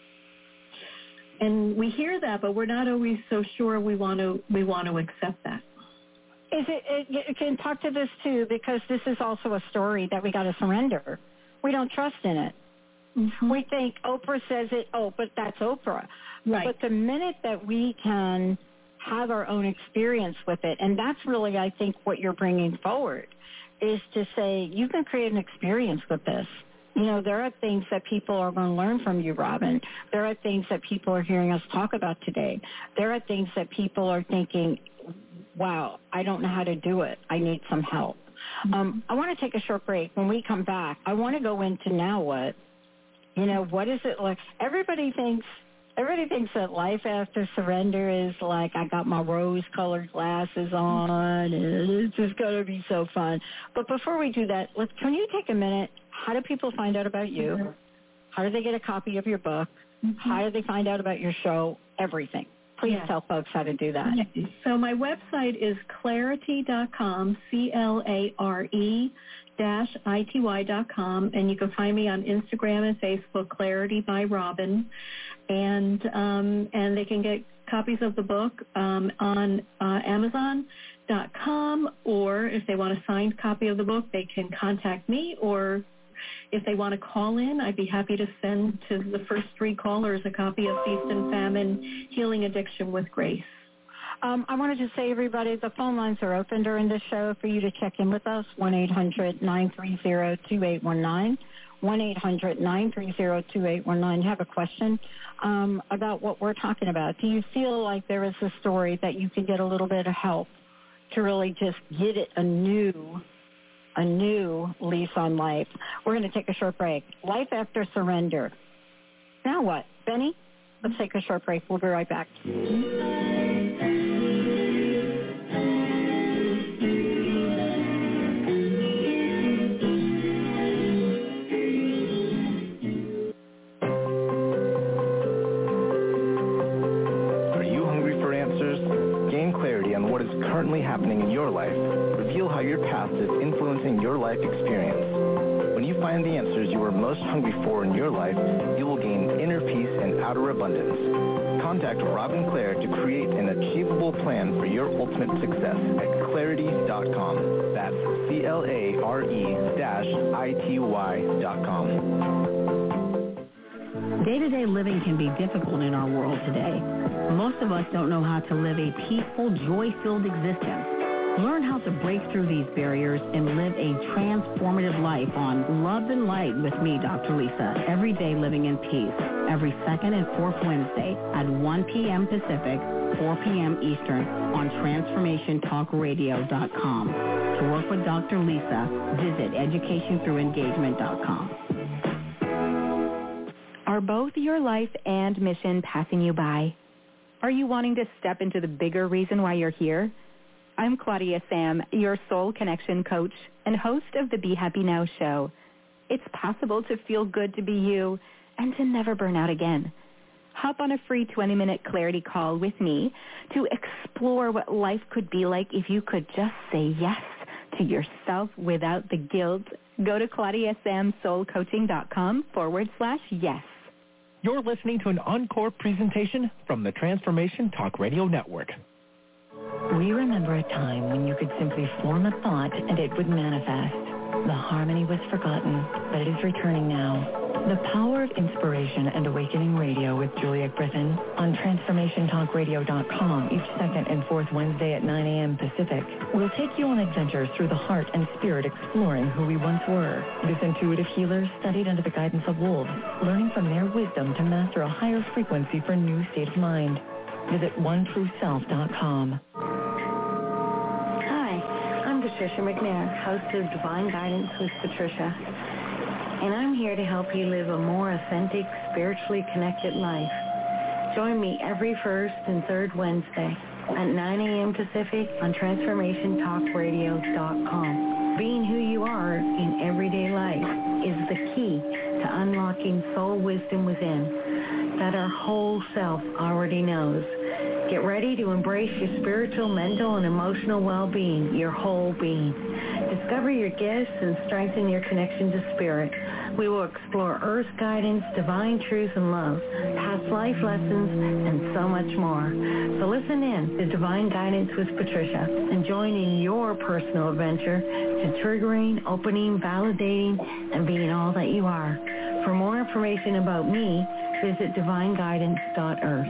And we hear that, but we're not always so sure we want to accept that. You can talk to this too, because this is also a story that we got to surrender. We don't trust in it. Mm-hmm. We think Oprah says it, but that's Oprah. Right. But the minute that we can have our own experience with it, and that's really, I think, what you're bringing forward, is to say, you can create an experience with this. You know, there are things that people are going to learn from you, Robin. There are things that people are hearing us talk about today. There are things that people are thinking, wow, I don't know how to do it. I need some help. I want to take a short break. When we come back, I want to go into now what. You know, what is it like? Everybody thinks that life after surrender is like, I got my rose-colored glasses on, and it's just going to be so fun. But before we do that, can you take a minute? How do people find out about you? How do they get a copy of your book? How do they find out about your show? Everything. Please tell folks how to do that. So my website is clarety.com, CLARE-ITY.com, and you can find me on Instagram and Facebook, Clarity by Robin, and they can get copies of the book on Amazon.com, or if they want a signed copy of the book, they can contact me, or if they want to call in, I'd be happy to send to the first 3 callers a copy of Feast and Famine, Healing Addiction with Grace. I wanted to say, everybody, the phone lines are open during this show for you to check in with us, 1-800-930-2819, 1-800-930-2819. You have a question about what we're talking about. Do you feel like there is a story that you can get a little bit of help to really just get it a new lease on life? We're going to take a short break. Life after surrender. Now what? Benny, let's take a short break. We'll be right back. Are you hungry for answers? Gain clarity on what is currently happening in your life. Reveal how your past is influencing your life experience. When you find the answers you are most hungry for in your life, you will gain inner peace and outer abundance. Contact Robin Clare to create an achievable plan for your ultimate success at clarity.com. That's CLARE-ITY.com. Day-to-day living can be difficult in our world today. Most of us don't know how to live a peaceful, joy-filled existence. Learn how to break through these barriers and live a transformative life on Love and Light with me, Dr. Lisa. Every day living in peace. Every second and fourth Wednesday at 1 p.m. Pacific, 4 p.m. Eastern on TransformationTalkRadio.com. To work with Dr. Lisa, visit EducationThroughEngagement.com. Are both your life and mission passing you by? Are you wanting to step into the bigger reason why you're here? I'm Claudia Sam, your soul connection coach and host of the Be Happy Now show. It's possible to feel good to be you and to never burn out again. Hop on a free 20-minute clarity call with me to explore what life could be like if you could just say yes to yourself without the guilt. Go to ClaudiaSamSoulCoaching.com/yes. You're listening to an encore presentation from the Transformation Talk Radio Network. We remember a time when you could simply form a thought and it would manifest. The harmony was forgotten, but it is returning now. The Power of Inspiration and Awakening Radio with Juliet Griffin on TransformationTalkRadio.com each second and fourth Wednesday at 9 a.m. Pacific. We'll take you on adventures through the heart and spirit, exploring who we once were. This intuitive healer studied under the guidance of wolves, learning from their wisdom to master a higher frequency for a new state of mind. Visit OneTrueSelf.com. Hi, I'm Patricia McNair, host of Divine Guidance with Patricia. And I'm here to help you live a more authentic, spiritually connected life. Join me every first and third Wednesday at 9 a.m. Pacific on TransformationTalkRadio.com. Being who you are in everyday life is the key to unlocking soul wisdom within that our whole self already knows. Get ready to embrace your spiritual, mental, and emotional well-being, your whole being. Discover your gifts and strengthen your connection to spirit. We will explore Earth guidance, divine truth and love, past life lessons, and so much more. So listen in to Divine Guidance with Patricia and join in your personal adventure to triggering, opening, validating, and being all that you are. For more information about me, visit divineguidance.earth.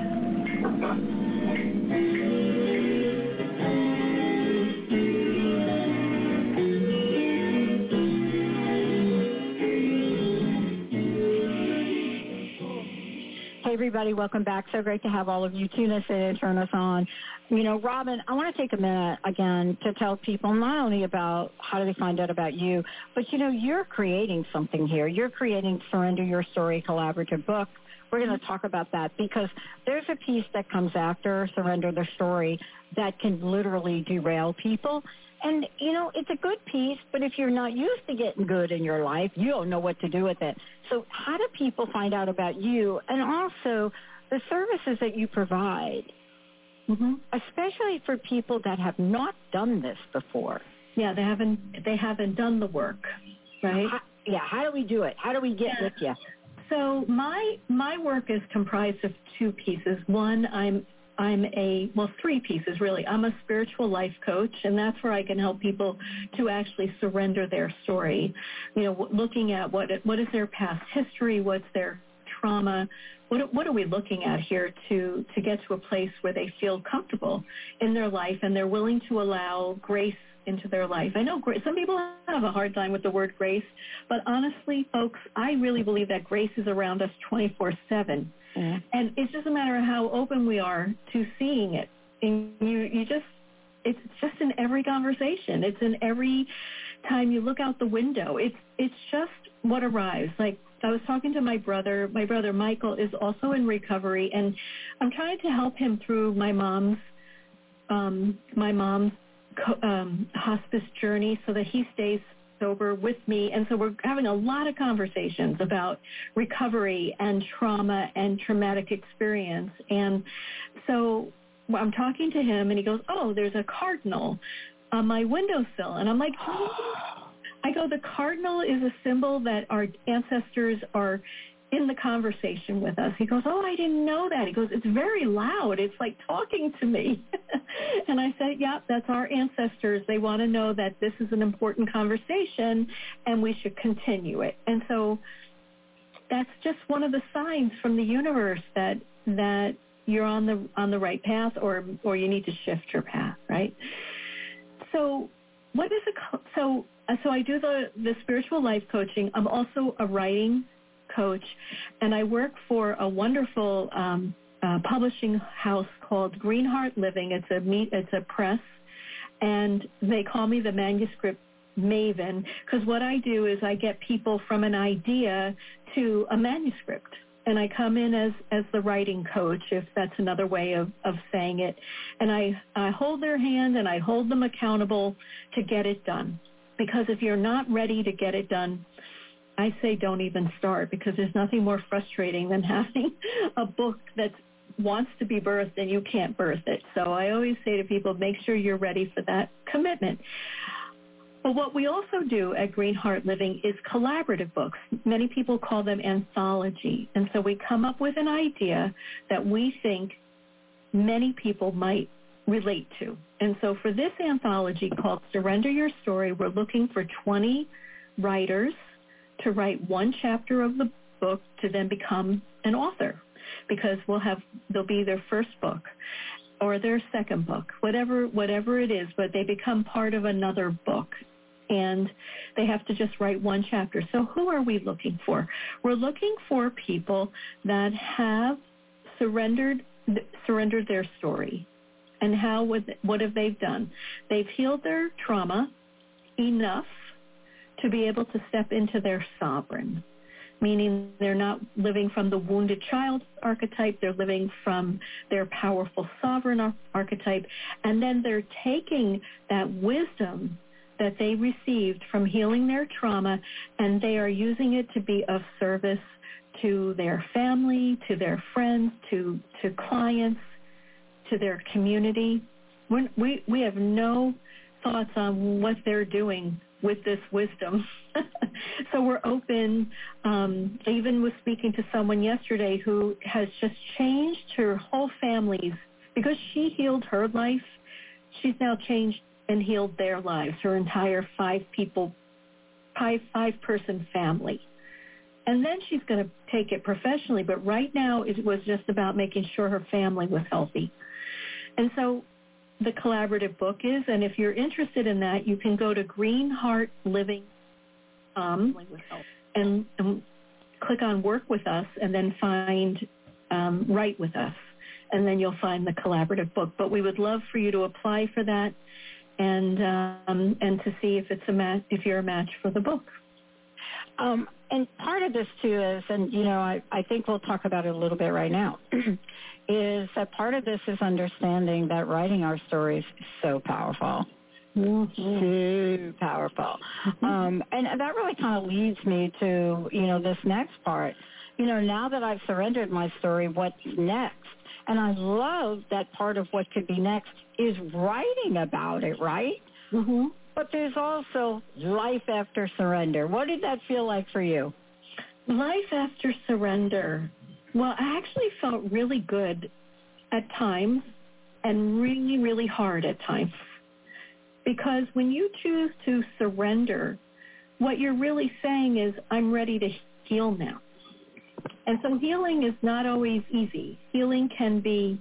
everybody. Welcome back. So great to have all of you tune us in and turn us on. You know, Robin, I want to take a minute again to tell people not only about how do they find out about you, but, you know, you're creating something here. You're creating Surrender Your Story collaborative book. We're going to talk about that because there's a piece that comes after Surrender the Story that can literally derail people. And, you know, it's a good piece, but if you're not used to getting good in your life, you don't know what to do with it. So how do people find out about you and also the services that you provide, especially for people that have not done this before? Yeah, they haven't done the work, right? How do we do it? How do we get with you? So my work is comprised of two pieces. One, three pieces really. I'm a spiritual life coach, and that's where I can help people to actually surrender their story. You know, looking at what is their past history, what's their trauma, what are we looking at here to get to a place where they feel comfortable in their life and they're willing to allow grace into their life. I know some people have a hard time with the word grace, but honestly, folks, I really believe that grace is around us 24/7. And it's just a matter of how open we are to seeing it. And it's just in every conversation. It's in every time you look out the window. It's just what arrives. Like I was talking to my brother. My brother Michael is also in recovery, and I'm trying to help him through my mom's hospice journey so that he stays sober with me. And so we're having a lot of conversations about recovery and trauma and traumatic experience. And so I'm talking to him and he goes, oh, there's a cardinal on my windowsill. And I'm like, oh. I go, the cardinal is a symbol that our ancestors are in the conversation with us. He goes, oh, I didn't know that. He goes, it's very loud. It's like talking to me. And I said, yeah, that's our ancestors. They want to know that this is an important conversation and we should continue it. And so that's just one of the signs from the universe that you're on the right path or you need to shift your path, right? So what is so I do the spiritual life coaching. I'm also a writing coach, and I work for a wonderful publishing house called Greenheart Living. It's a press, and they call me the manuscript maven because what I do is I get people from an idea to a manuscript, and I come in as the writing coach, if that's another way of saying it, and I hold their hand and I hold them accountable to get it done. Because if you're not ready to get it done, I say don't even start, because there's nothing more frustrating than having a book that wants to be birthed and you can't birth it. So I always say to people, make sure you're ready for that commitment. But what we also do at Greenheart Living is collaborative books. Many people call them anthology. And so we come up with an idea that we think many people might relate to. And so for this anthology called Surrender Your Story, we're looking for 20 writers to write one chapter of the book to then become an author, because they'll be their first book or their second book, whatever it is, but they become part of another book. And they have to just write one chapter. So who are we looking for? We're looking for people that have surrendered their story. And what have they done? They've healed their trauma enough to be able to step into their sovereign, meaning they're not living from the wounded child archetype. They're living from their powerful sovereign archetype. And then they're taking that wisdom that they received from healing their trauma, and they are using it to be of service to their family, to their friends, to clients, to their community. We have no thoughts on what they're doing with this wisdom. So we're open. Even was speaking to someone yesterday who has just changed her whole family's, because she healed her life, she's now changed and healed their lives, her entire five-person family. And then she's going to take it professionally, but right now it was just about making sure her family was healthy. And so the collaborative book is, and if you're interested in that, you can go to Greenheart Living and click on Work With Us, and then find write with us, and then you'll find the collaborative book. But we would love for you to apply for that and to see if it's a match, if you're a match for the book. And part of this too is, and I think we'll talk about it a little bit right now, is that part of this is understanding that writing our stories is so powerful. So powerful. And that really kind of leads me to, this next part. Now that I've surrendered my story, what's next? And I love that part of what could be next is writing about it, right? Mm-hmm. But there's also life after surrender. What did that feel like for you? Life after surrender. Well, I actually felt really good at times and really, really hard at times. Because when you choose to surrender, what you're really saying is, I'm ready to heal now. And so healing is not always easy. Healing can be,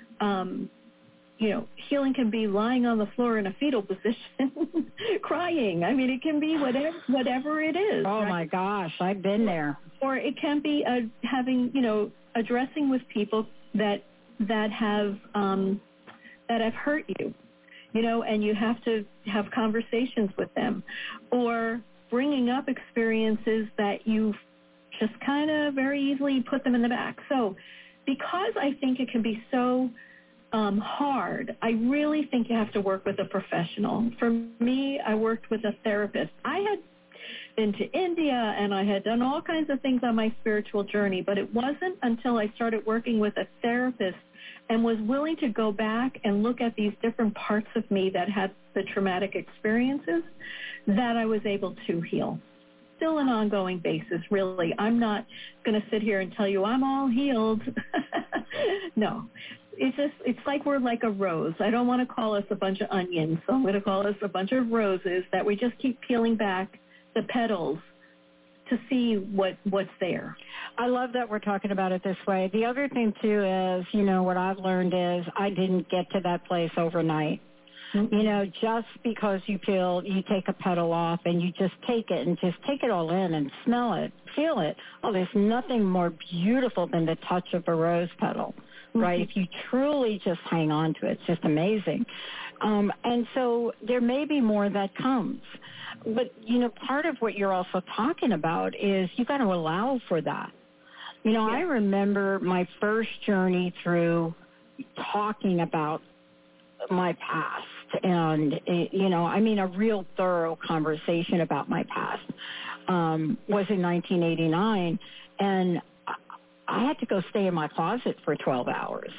healing can be lying on the floor in a fetal position, crying. I mean, it can be whatever it is. Oh, right? My gosh, I've been there. Or it can be addressing with people that have hurt you. And you have to have conversations with them, or bringing up experiences that you've just kind of very easily put them in the back. So because I think it can be so hard, I really think you have to work with a professional. For me, I worked with a therapist. I had been to India and I had done all kinds of things on my spiritual journey, but it wasn't until I started working with a therapist and was willing to go back and look at these different parts of me that had the traumatic experiences that I was able to heal. Still an ongoing basis, really. I'm not going to sit here and tell you I'm all healed. No. It's like we're like a rose. I don't want to call us a bunch of onions, so I'm going to call us a bunch of roses that we just keep peeling back the petals to see what's there. I love that we're talking about it this way. The other thing, too, is, what I've learned is I didn't get to that place overnight. Mm-hmm. Just because you take a petal off and you just take it and just take it all in and smell it, feel it. Oh, there's nothing more beautiful than the touch of a rose petal, right? Mm-hmm. If you truly just hang on to it, it's just amazing. And so there may be more that comes. But, part of what you're also talking about is you got to allow for that. I remember my first journey through talking about my past and, a real thorough conversation about my past was in 1989. And I had to go stay in my closet for 12 hours.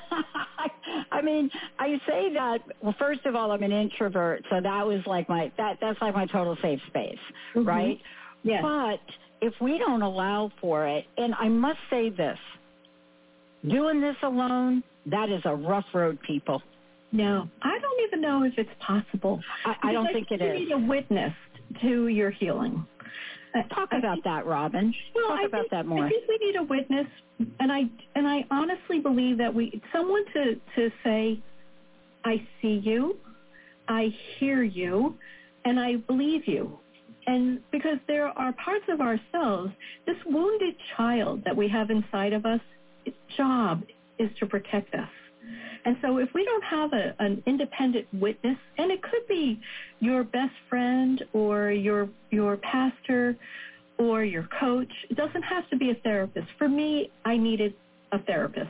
I say that, well, first of all, I'm an introvert, so that was like that's like my total safe space, mm-hmm. right? Yeah. But if we don't allow for it, and I must say this, doing this alone, that is a rough road, people. No, I don't even know if it's possible. I don't think it is. You need a witness to your healing. Talk about that, Robin. Well, Talk about that more. I think we need a witness, and I honestly believe that someone to say, I see you, I hear you, and I believe you. And because there are parts of ourselves, this wounded child that we have inside of us, its job is to protect us. And so if we don't have an independent witness, and it could be your best friend or your pastor or your coach, it doesn't have to be a therapist. For me, I needed a therapist.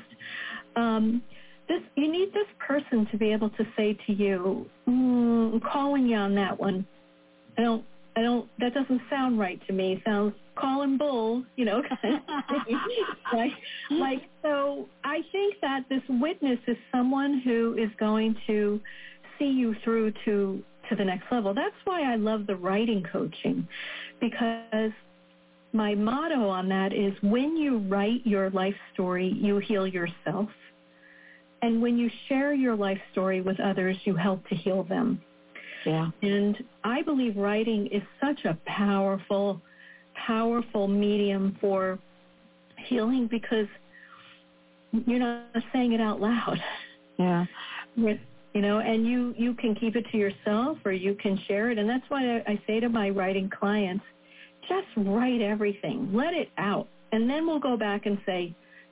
You need this person to be able to say to you, I'm calling you on that one. That doesn't sound right to me. It sounds calling bull, kind of like, so I think that this witness is someone who is going to see you through to the next level. That's why I love the writing coaching, because my motto on that is when you write your life story, you heal yourself. And when you share your life story with others, you help to heal them. Yeah. And I believe writing is such a powerful medium for healing, because you're not saying it out loud. Yeah. And you can keep it to yourself or you can share it. And that's why I say to my writing clients, just write everything. Let it out. And then we'll go back and say,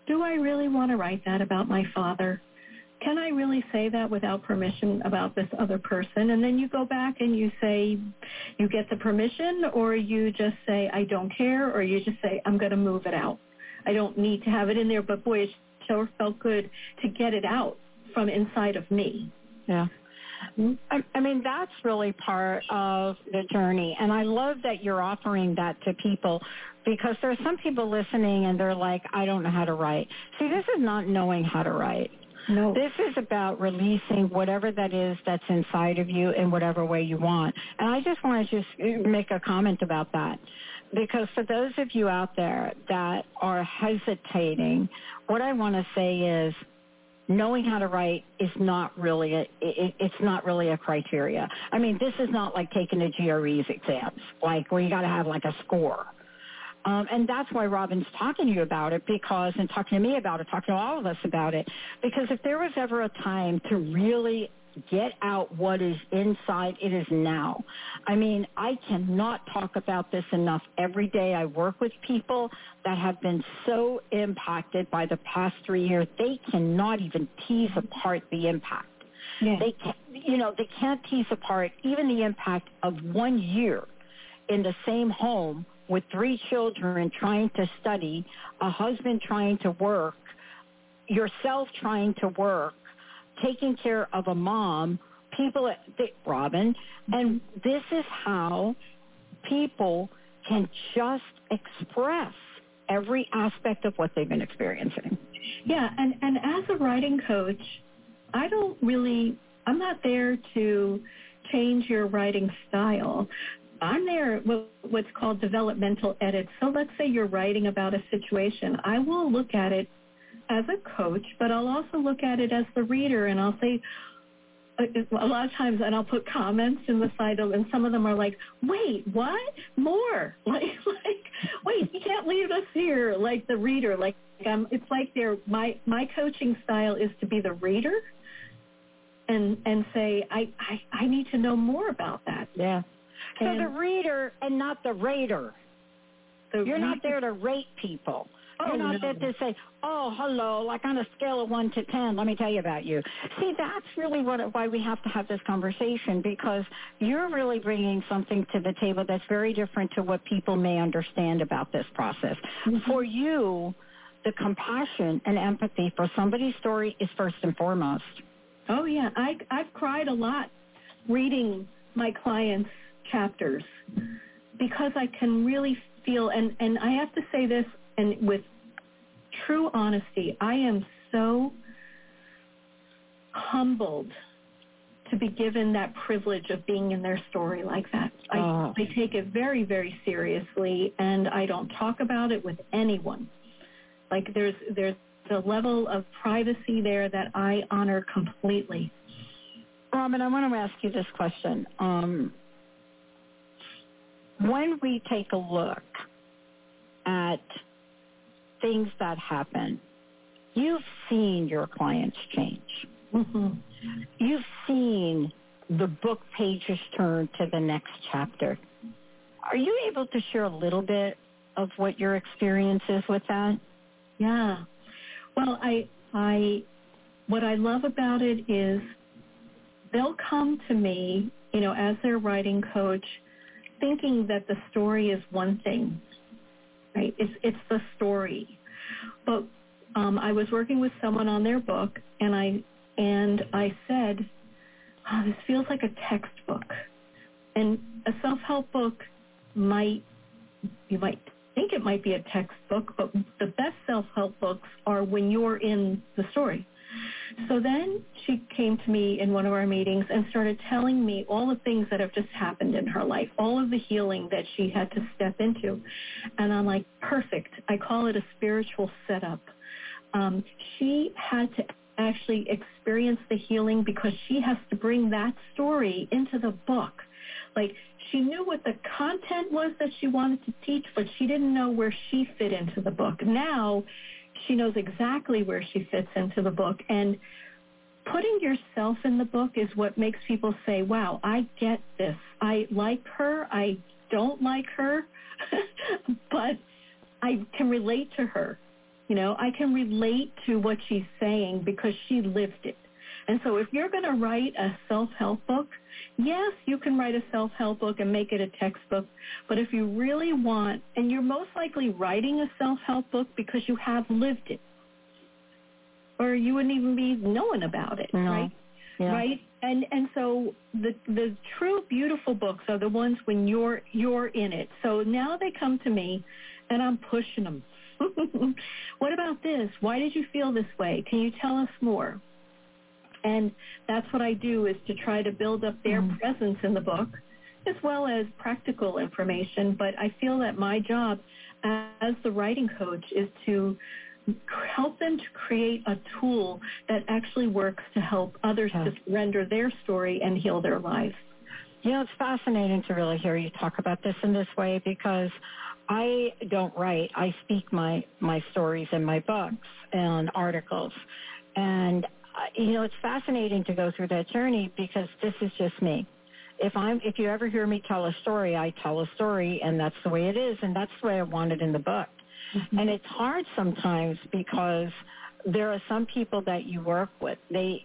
do I really want to write that about my father? Can I really say that without permission about this other person? And then you go back and you say, you get the permission, or you just say, I don't care, or you just say, I'm going to move it out. I don't need to have it in there, but boy, it sure felt good to get it out from inside of me. Yeah. I mean, that's really part of the journey. And I love that you're offering that to people, because there are some people listening and they're like, I don't know how to write. See, this is not knowing how to write. No. This is about releasing whatever that is that's inside of you in whatever way you want. And I just want to just make a comment about that, because for those of you out there that are hesitating, what I want to say is knowing how to write is not really it's not really a criteria. I mean, this is not like taking the GRE's exams, like where you got to have like a score. And that's why Robin's talking to you about it, because, and talking to me about it, talking to all of us about it, because if there was ever a time to really get out what is inside, it is now. I mean, I cannot talk about this enough. Every day I work with people that have been so impacted by the past 3 years, they cannot even tease apart the impact. Yeah. They can't, they can't tease apart even the impact of 1 year in the same home with 3 children trying to study, a husband trying to work, yourself trying to work, taking care of a mom, people, Robin, and this is how people can just express every aspect of what they've been experiencing. Yeah, and as a writing coach, I'm not there to change your writing style. I'm there what's called developmental edits. So let's say you're writing about a situation. I will look at it as a coach, but I'll also look at it as the reader, and I'll say a lot of times, and I'll put comments in the side, and some of them are like, wait, what? More? Like wait, you can't leave us here, like the reader. It's like my coaching style is to be the reader and say, I need to know more about that. Yeah. So the reader and not the rater. You're not there to rate people. You're not there to say, oh, hello, like on a scale of 1 to 10, let me tell you about you. See, that's really why we have to have this conversation, because you're really bringing something to the table that's very different to what people may understand about this process. Mm-hmm. For you, the compassion and empathy for somebody's story is first and foremost. Oh, yeah. I've cried a lot reading my clients' chapters, because I can really feel, and I have to say this, and with true honesty, I am so humbled to be given that privilege of being in their story like that. I take it very, very seriously, and I don't talk about it with anyone. Like there's a level of privacy there that I honor completely. Robin, I want to ask you this question. When we take a look at things that happen, you've seen your clients change. Mm-hmm. You've seen the book pages turn to the next chapter. Are you able to share a little bit of what your experience is with that? Yeah. Well, what I love about it is they'll come to me, as their writing coach, thinking that the story is one thing, right? It's the story. But I was working with someone on their book, and I said, oh, this feels like a textbook. And a self-help book you might think it might be a textbook, but the best self-help books are when you're in the story. So then she came to me in one of our meetings and started telling me all the things that have just happened in her life, all of the healing that she had to step into. And I'm like, perfect. I call it a spiritual setup. She had to actually experience the healing because she has to bring that story into the book. Like, she knew what the content was that she wanted to teach, but she didn't know where she fit into the book. Now she knows exactly where she fits into the book. And putting yourself in the book is what makes people say, wow, I get this. I like her. I don't like her, but I can relate to her. I can relate to what she's saying because she lived it. And so if you're going to write a self-help book, yes, you can write a self-help book and make it a textbook. But if you really want, and you're most likely writing a self-help book because you have lived it, or you wouldn't even be knowing about it, right? Yeah. Right? And so the true beautiful books are the ones when you're in it. So now they come to me, and I'm pushing them. What about this? Why did you feel this way? Can you tell us more? And that's what I do, is to try to build up their presence in the book, as well as practical information. But I feel that my job as the writing coach is to help them to create a tool that actually works to help others to surrender their story and heal their lives. It's fascinating to really hear you talk about this in this way, because I don't write. I speak my stories in my books and articles. And it's fascinating to go through that journey, because this is just me. If you ever hear me tell a story, I tell a story, and that's the way it is, and that's the way I want it in the book. Mm-hmm. And it's hard sometimes, because there are some people that you work with. The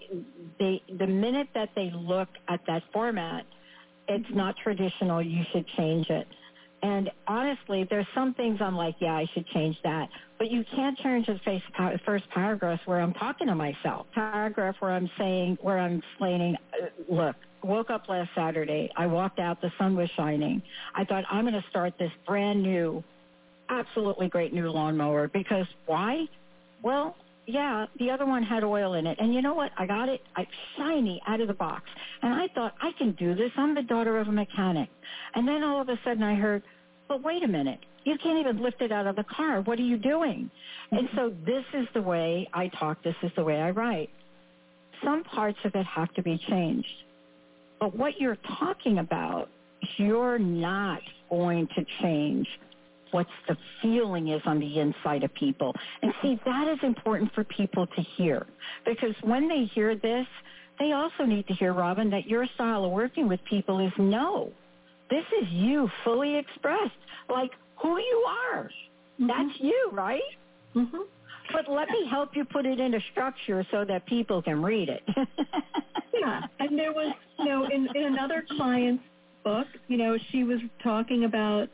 minute that they look at that format, it's not traditional. You should change it. And honestly, there's some things I'm like, yeah, I should change that. But you can't turn to the first paragraph where I'm talking to myself. Paragraph where I'm explaining, look, woke up last Saturday. I walked out. The sun was shining. I thought, I'm going to start this brand new, absolutely great new lawnmower. Because why? Well, yeah, the other one had oil in it. And you know what? I got it shiny out of the box. And I thought, I can do this. I'm the daughter of a mechanic. And then all of a sudden I heard, but wait a minute. You can't even lift it out of the car. What are you doing? And so this is the way I talk. This is the way I write. Some parts of it have to be changed. But what you're talking about, you're not going to change what the feeling is on the inside of people. And see, that is important for people to hear, because when they hear this, they also need to hear, Robin, that your style of working with people is no. This is you fully expressed, like who you are. Mm-hmm. That's you, right? Mm-hmm. But let me help you put it into structure so that people can read it. Yeah, and there was, in another client's book, she was talking about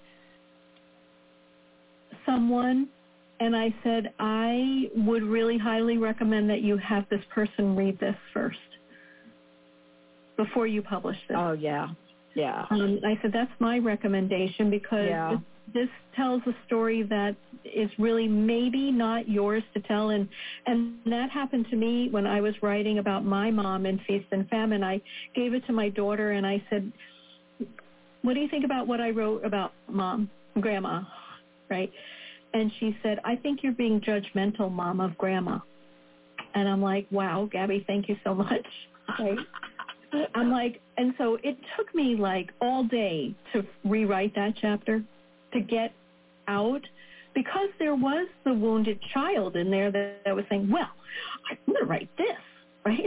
someone, and I said, I would really highly recommend that you have this person read this first before you publish this. Oh, yeah. Yeah. I said, that's my recommendation, because this tells a story that is really maybe not yours to tell. And that happened to me when I was writing about my mom in Feast and Famine. I gave it to my daughter, and I said, what do you think about what I wrote about Mom, Grandma, right? And she said, I think you're being judgmental, Mom, of Grandma. And I'm like, wow, Gabby, thank you so much. Right? I'm like, and so it took me like all day to rewrite that chapter, to get out, because there was the wounded child in there that was saying, well, I'm going to write this, right?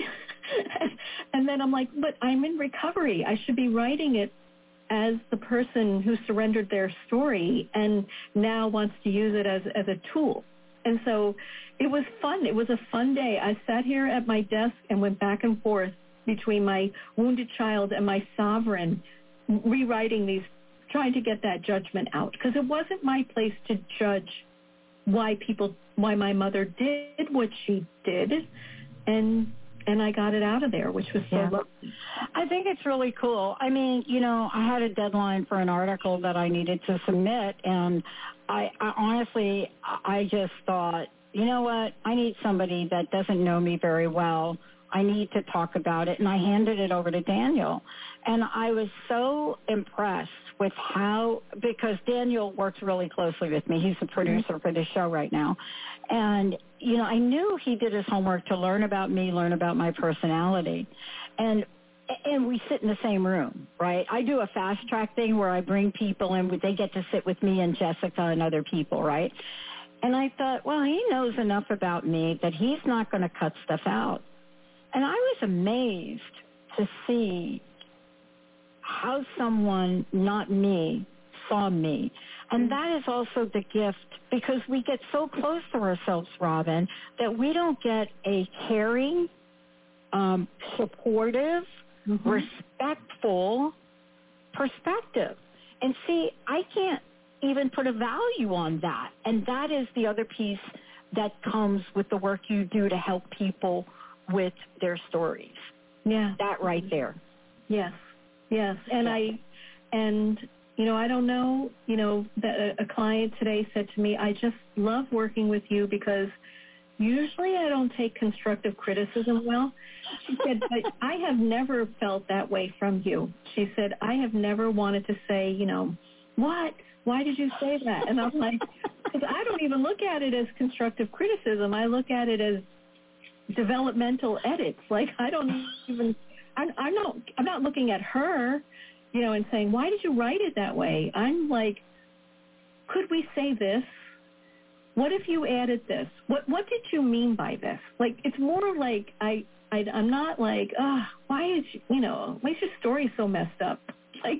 And then I'm like, but I'm in recovery. I should be writing it as the person who surrendered their story and now wants to use it as a tool. And so it was fun. It was a fun day. I sat here at my desk and went back and forth between my wounded child and my sovereign, rewriting these, trying to get that judgment out, because it wasn't my place to judge why my mother did what she did, and I got it out of there, which was so lovely. I think it's really cool. I mean, I had a deadline for an article that I needed to submit, and I honestly, I just thought, you know what, I need somebody that doesn't know me very well. I need to talk about it, and I handed it over to Daniel. And I was so impressed with because Daniel works really closely with me. He's the producer for this show right now. And, I knew he did his homework to learn about me, learn about my personality. And we sit in the same room, right? I do a fast track thing where I bring people and they get to sit with me and Jessica and other people, right? And I thought, well, he knows enough about me that he's not going to cut stuff out. And I was amazed to see how someone, not me, saw me. And that is also the gift, because we get so close to ourselves, Robin, that we don't get a caring, supportive, respectful perspective. And see, I can't even put a value on that. And that is the other piece that comes with the work you do to help people with their stories. Yeah. That right there. Yes. Yes. And I don't know, that a client today said to me, I just love working with you because usually I don't take constructive criticism well. She said, but I have never felt that way from you. She said, I have never wanted to say, what? Why did you say that? And I'm like, because I don't even look at it as constructive criticism. I look at it as developmental edits. Like, I don't even, I'm not looking at her, and saying, why did you write it that way? I'm like, could we say this? What if you added this? What did you mean by this? Like, it's more like I'm not like, why is your story so messed up? Like,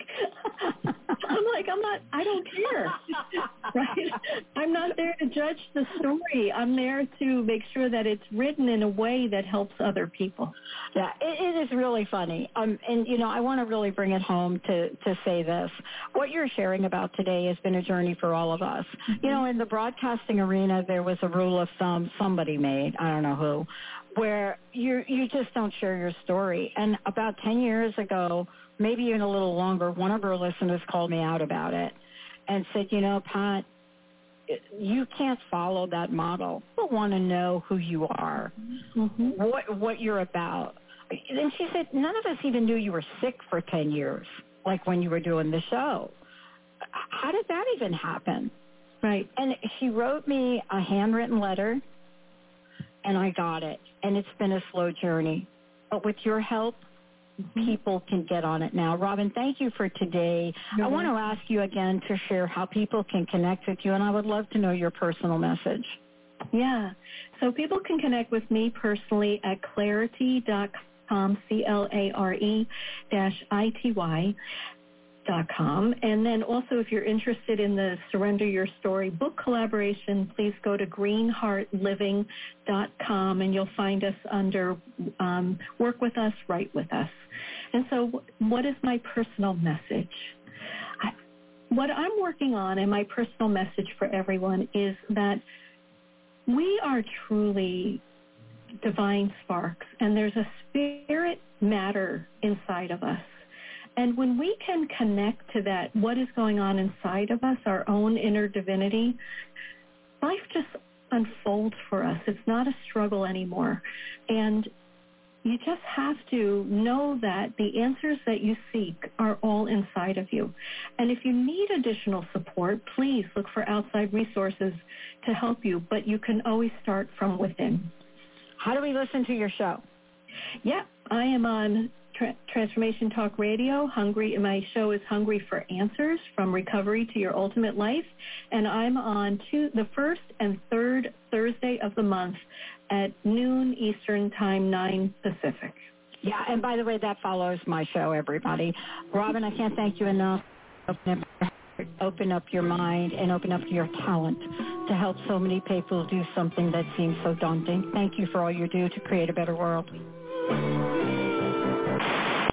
I don't care, right? I'm not there to judge the story. I'm there to make sure that it's written in a way that helps other people. Yeah, it is really funny. And, I want to really bring it home to say this. What you're sharing about today has been a journey for all of us. Mm-hmm. In the broadcasting arena, there was a rule of thumb somebody made, I don't know who, where you just don't share your story. And about 10 years ago, maybe even a little longer, one of our listeners called me out about it and said, Pat, you can't follow that model. People want to know who you are, what you're about. And she said, none of us even knew you were sick for 10 years, like when you were doing the show. How did that even happen? Right. And she wrote me a handwritten letter, and I got it. And it's been a slow journey. But with your help, people can get on it now. Robin, thank you for today. I want to ask you again to share how people can connect with you, and I would love to know your personal message. Yeah. So people can connect with me personally at clarity.com, CLARETY.com. And then also, if you're interested in the Surrender Your Story book collaboration, please go to greenheartliving.com, and you'll find us under Work With Us, Write With Us. And so what is my personal message? What I'm working on, and my personal message for everyone, is that we are truly divine sparks, and there's a spirit matter inside of us. And when we can connect to that, what is going on inside of us, our own inner divinity, life just unfolds for us. It's not a struggle anymore. And you just have to know that the answers that you seek are all inside of you. And if you need additional support, please look for outside resources to help you. But you can always start from within. How do we listen to your show? Yeah, I am on Transformation Talk Radio. My show is Hungry for Answers, From Recovery to Your Ultimate Life, and I'm on the first and third Thursday of the month at noon Eastern Time, 9 Pacific. Yeah, and by the way, that follows my show, everybody. Robin, I can't thank you enough. Open up your mind and open up your talent to help so many people do something that seems so daunting. Thank you for all you do to create a better world.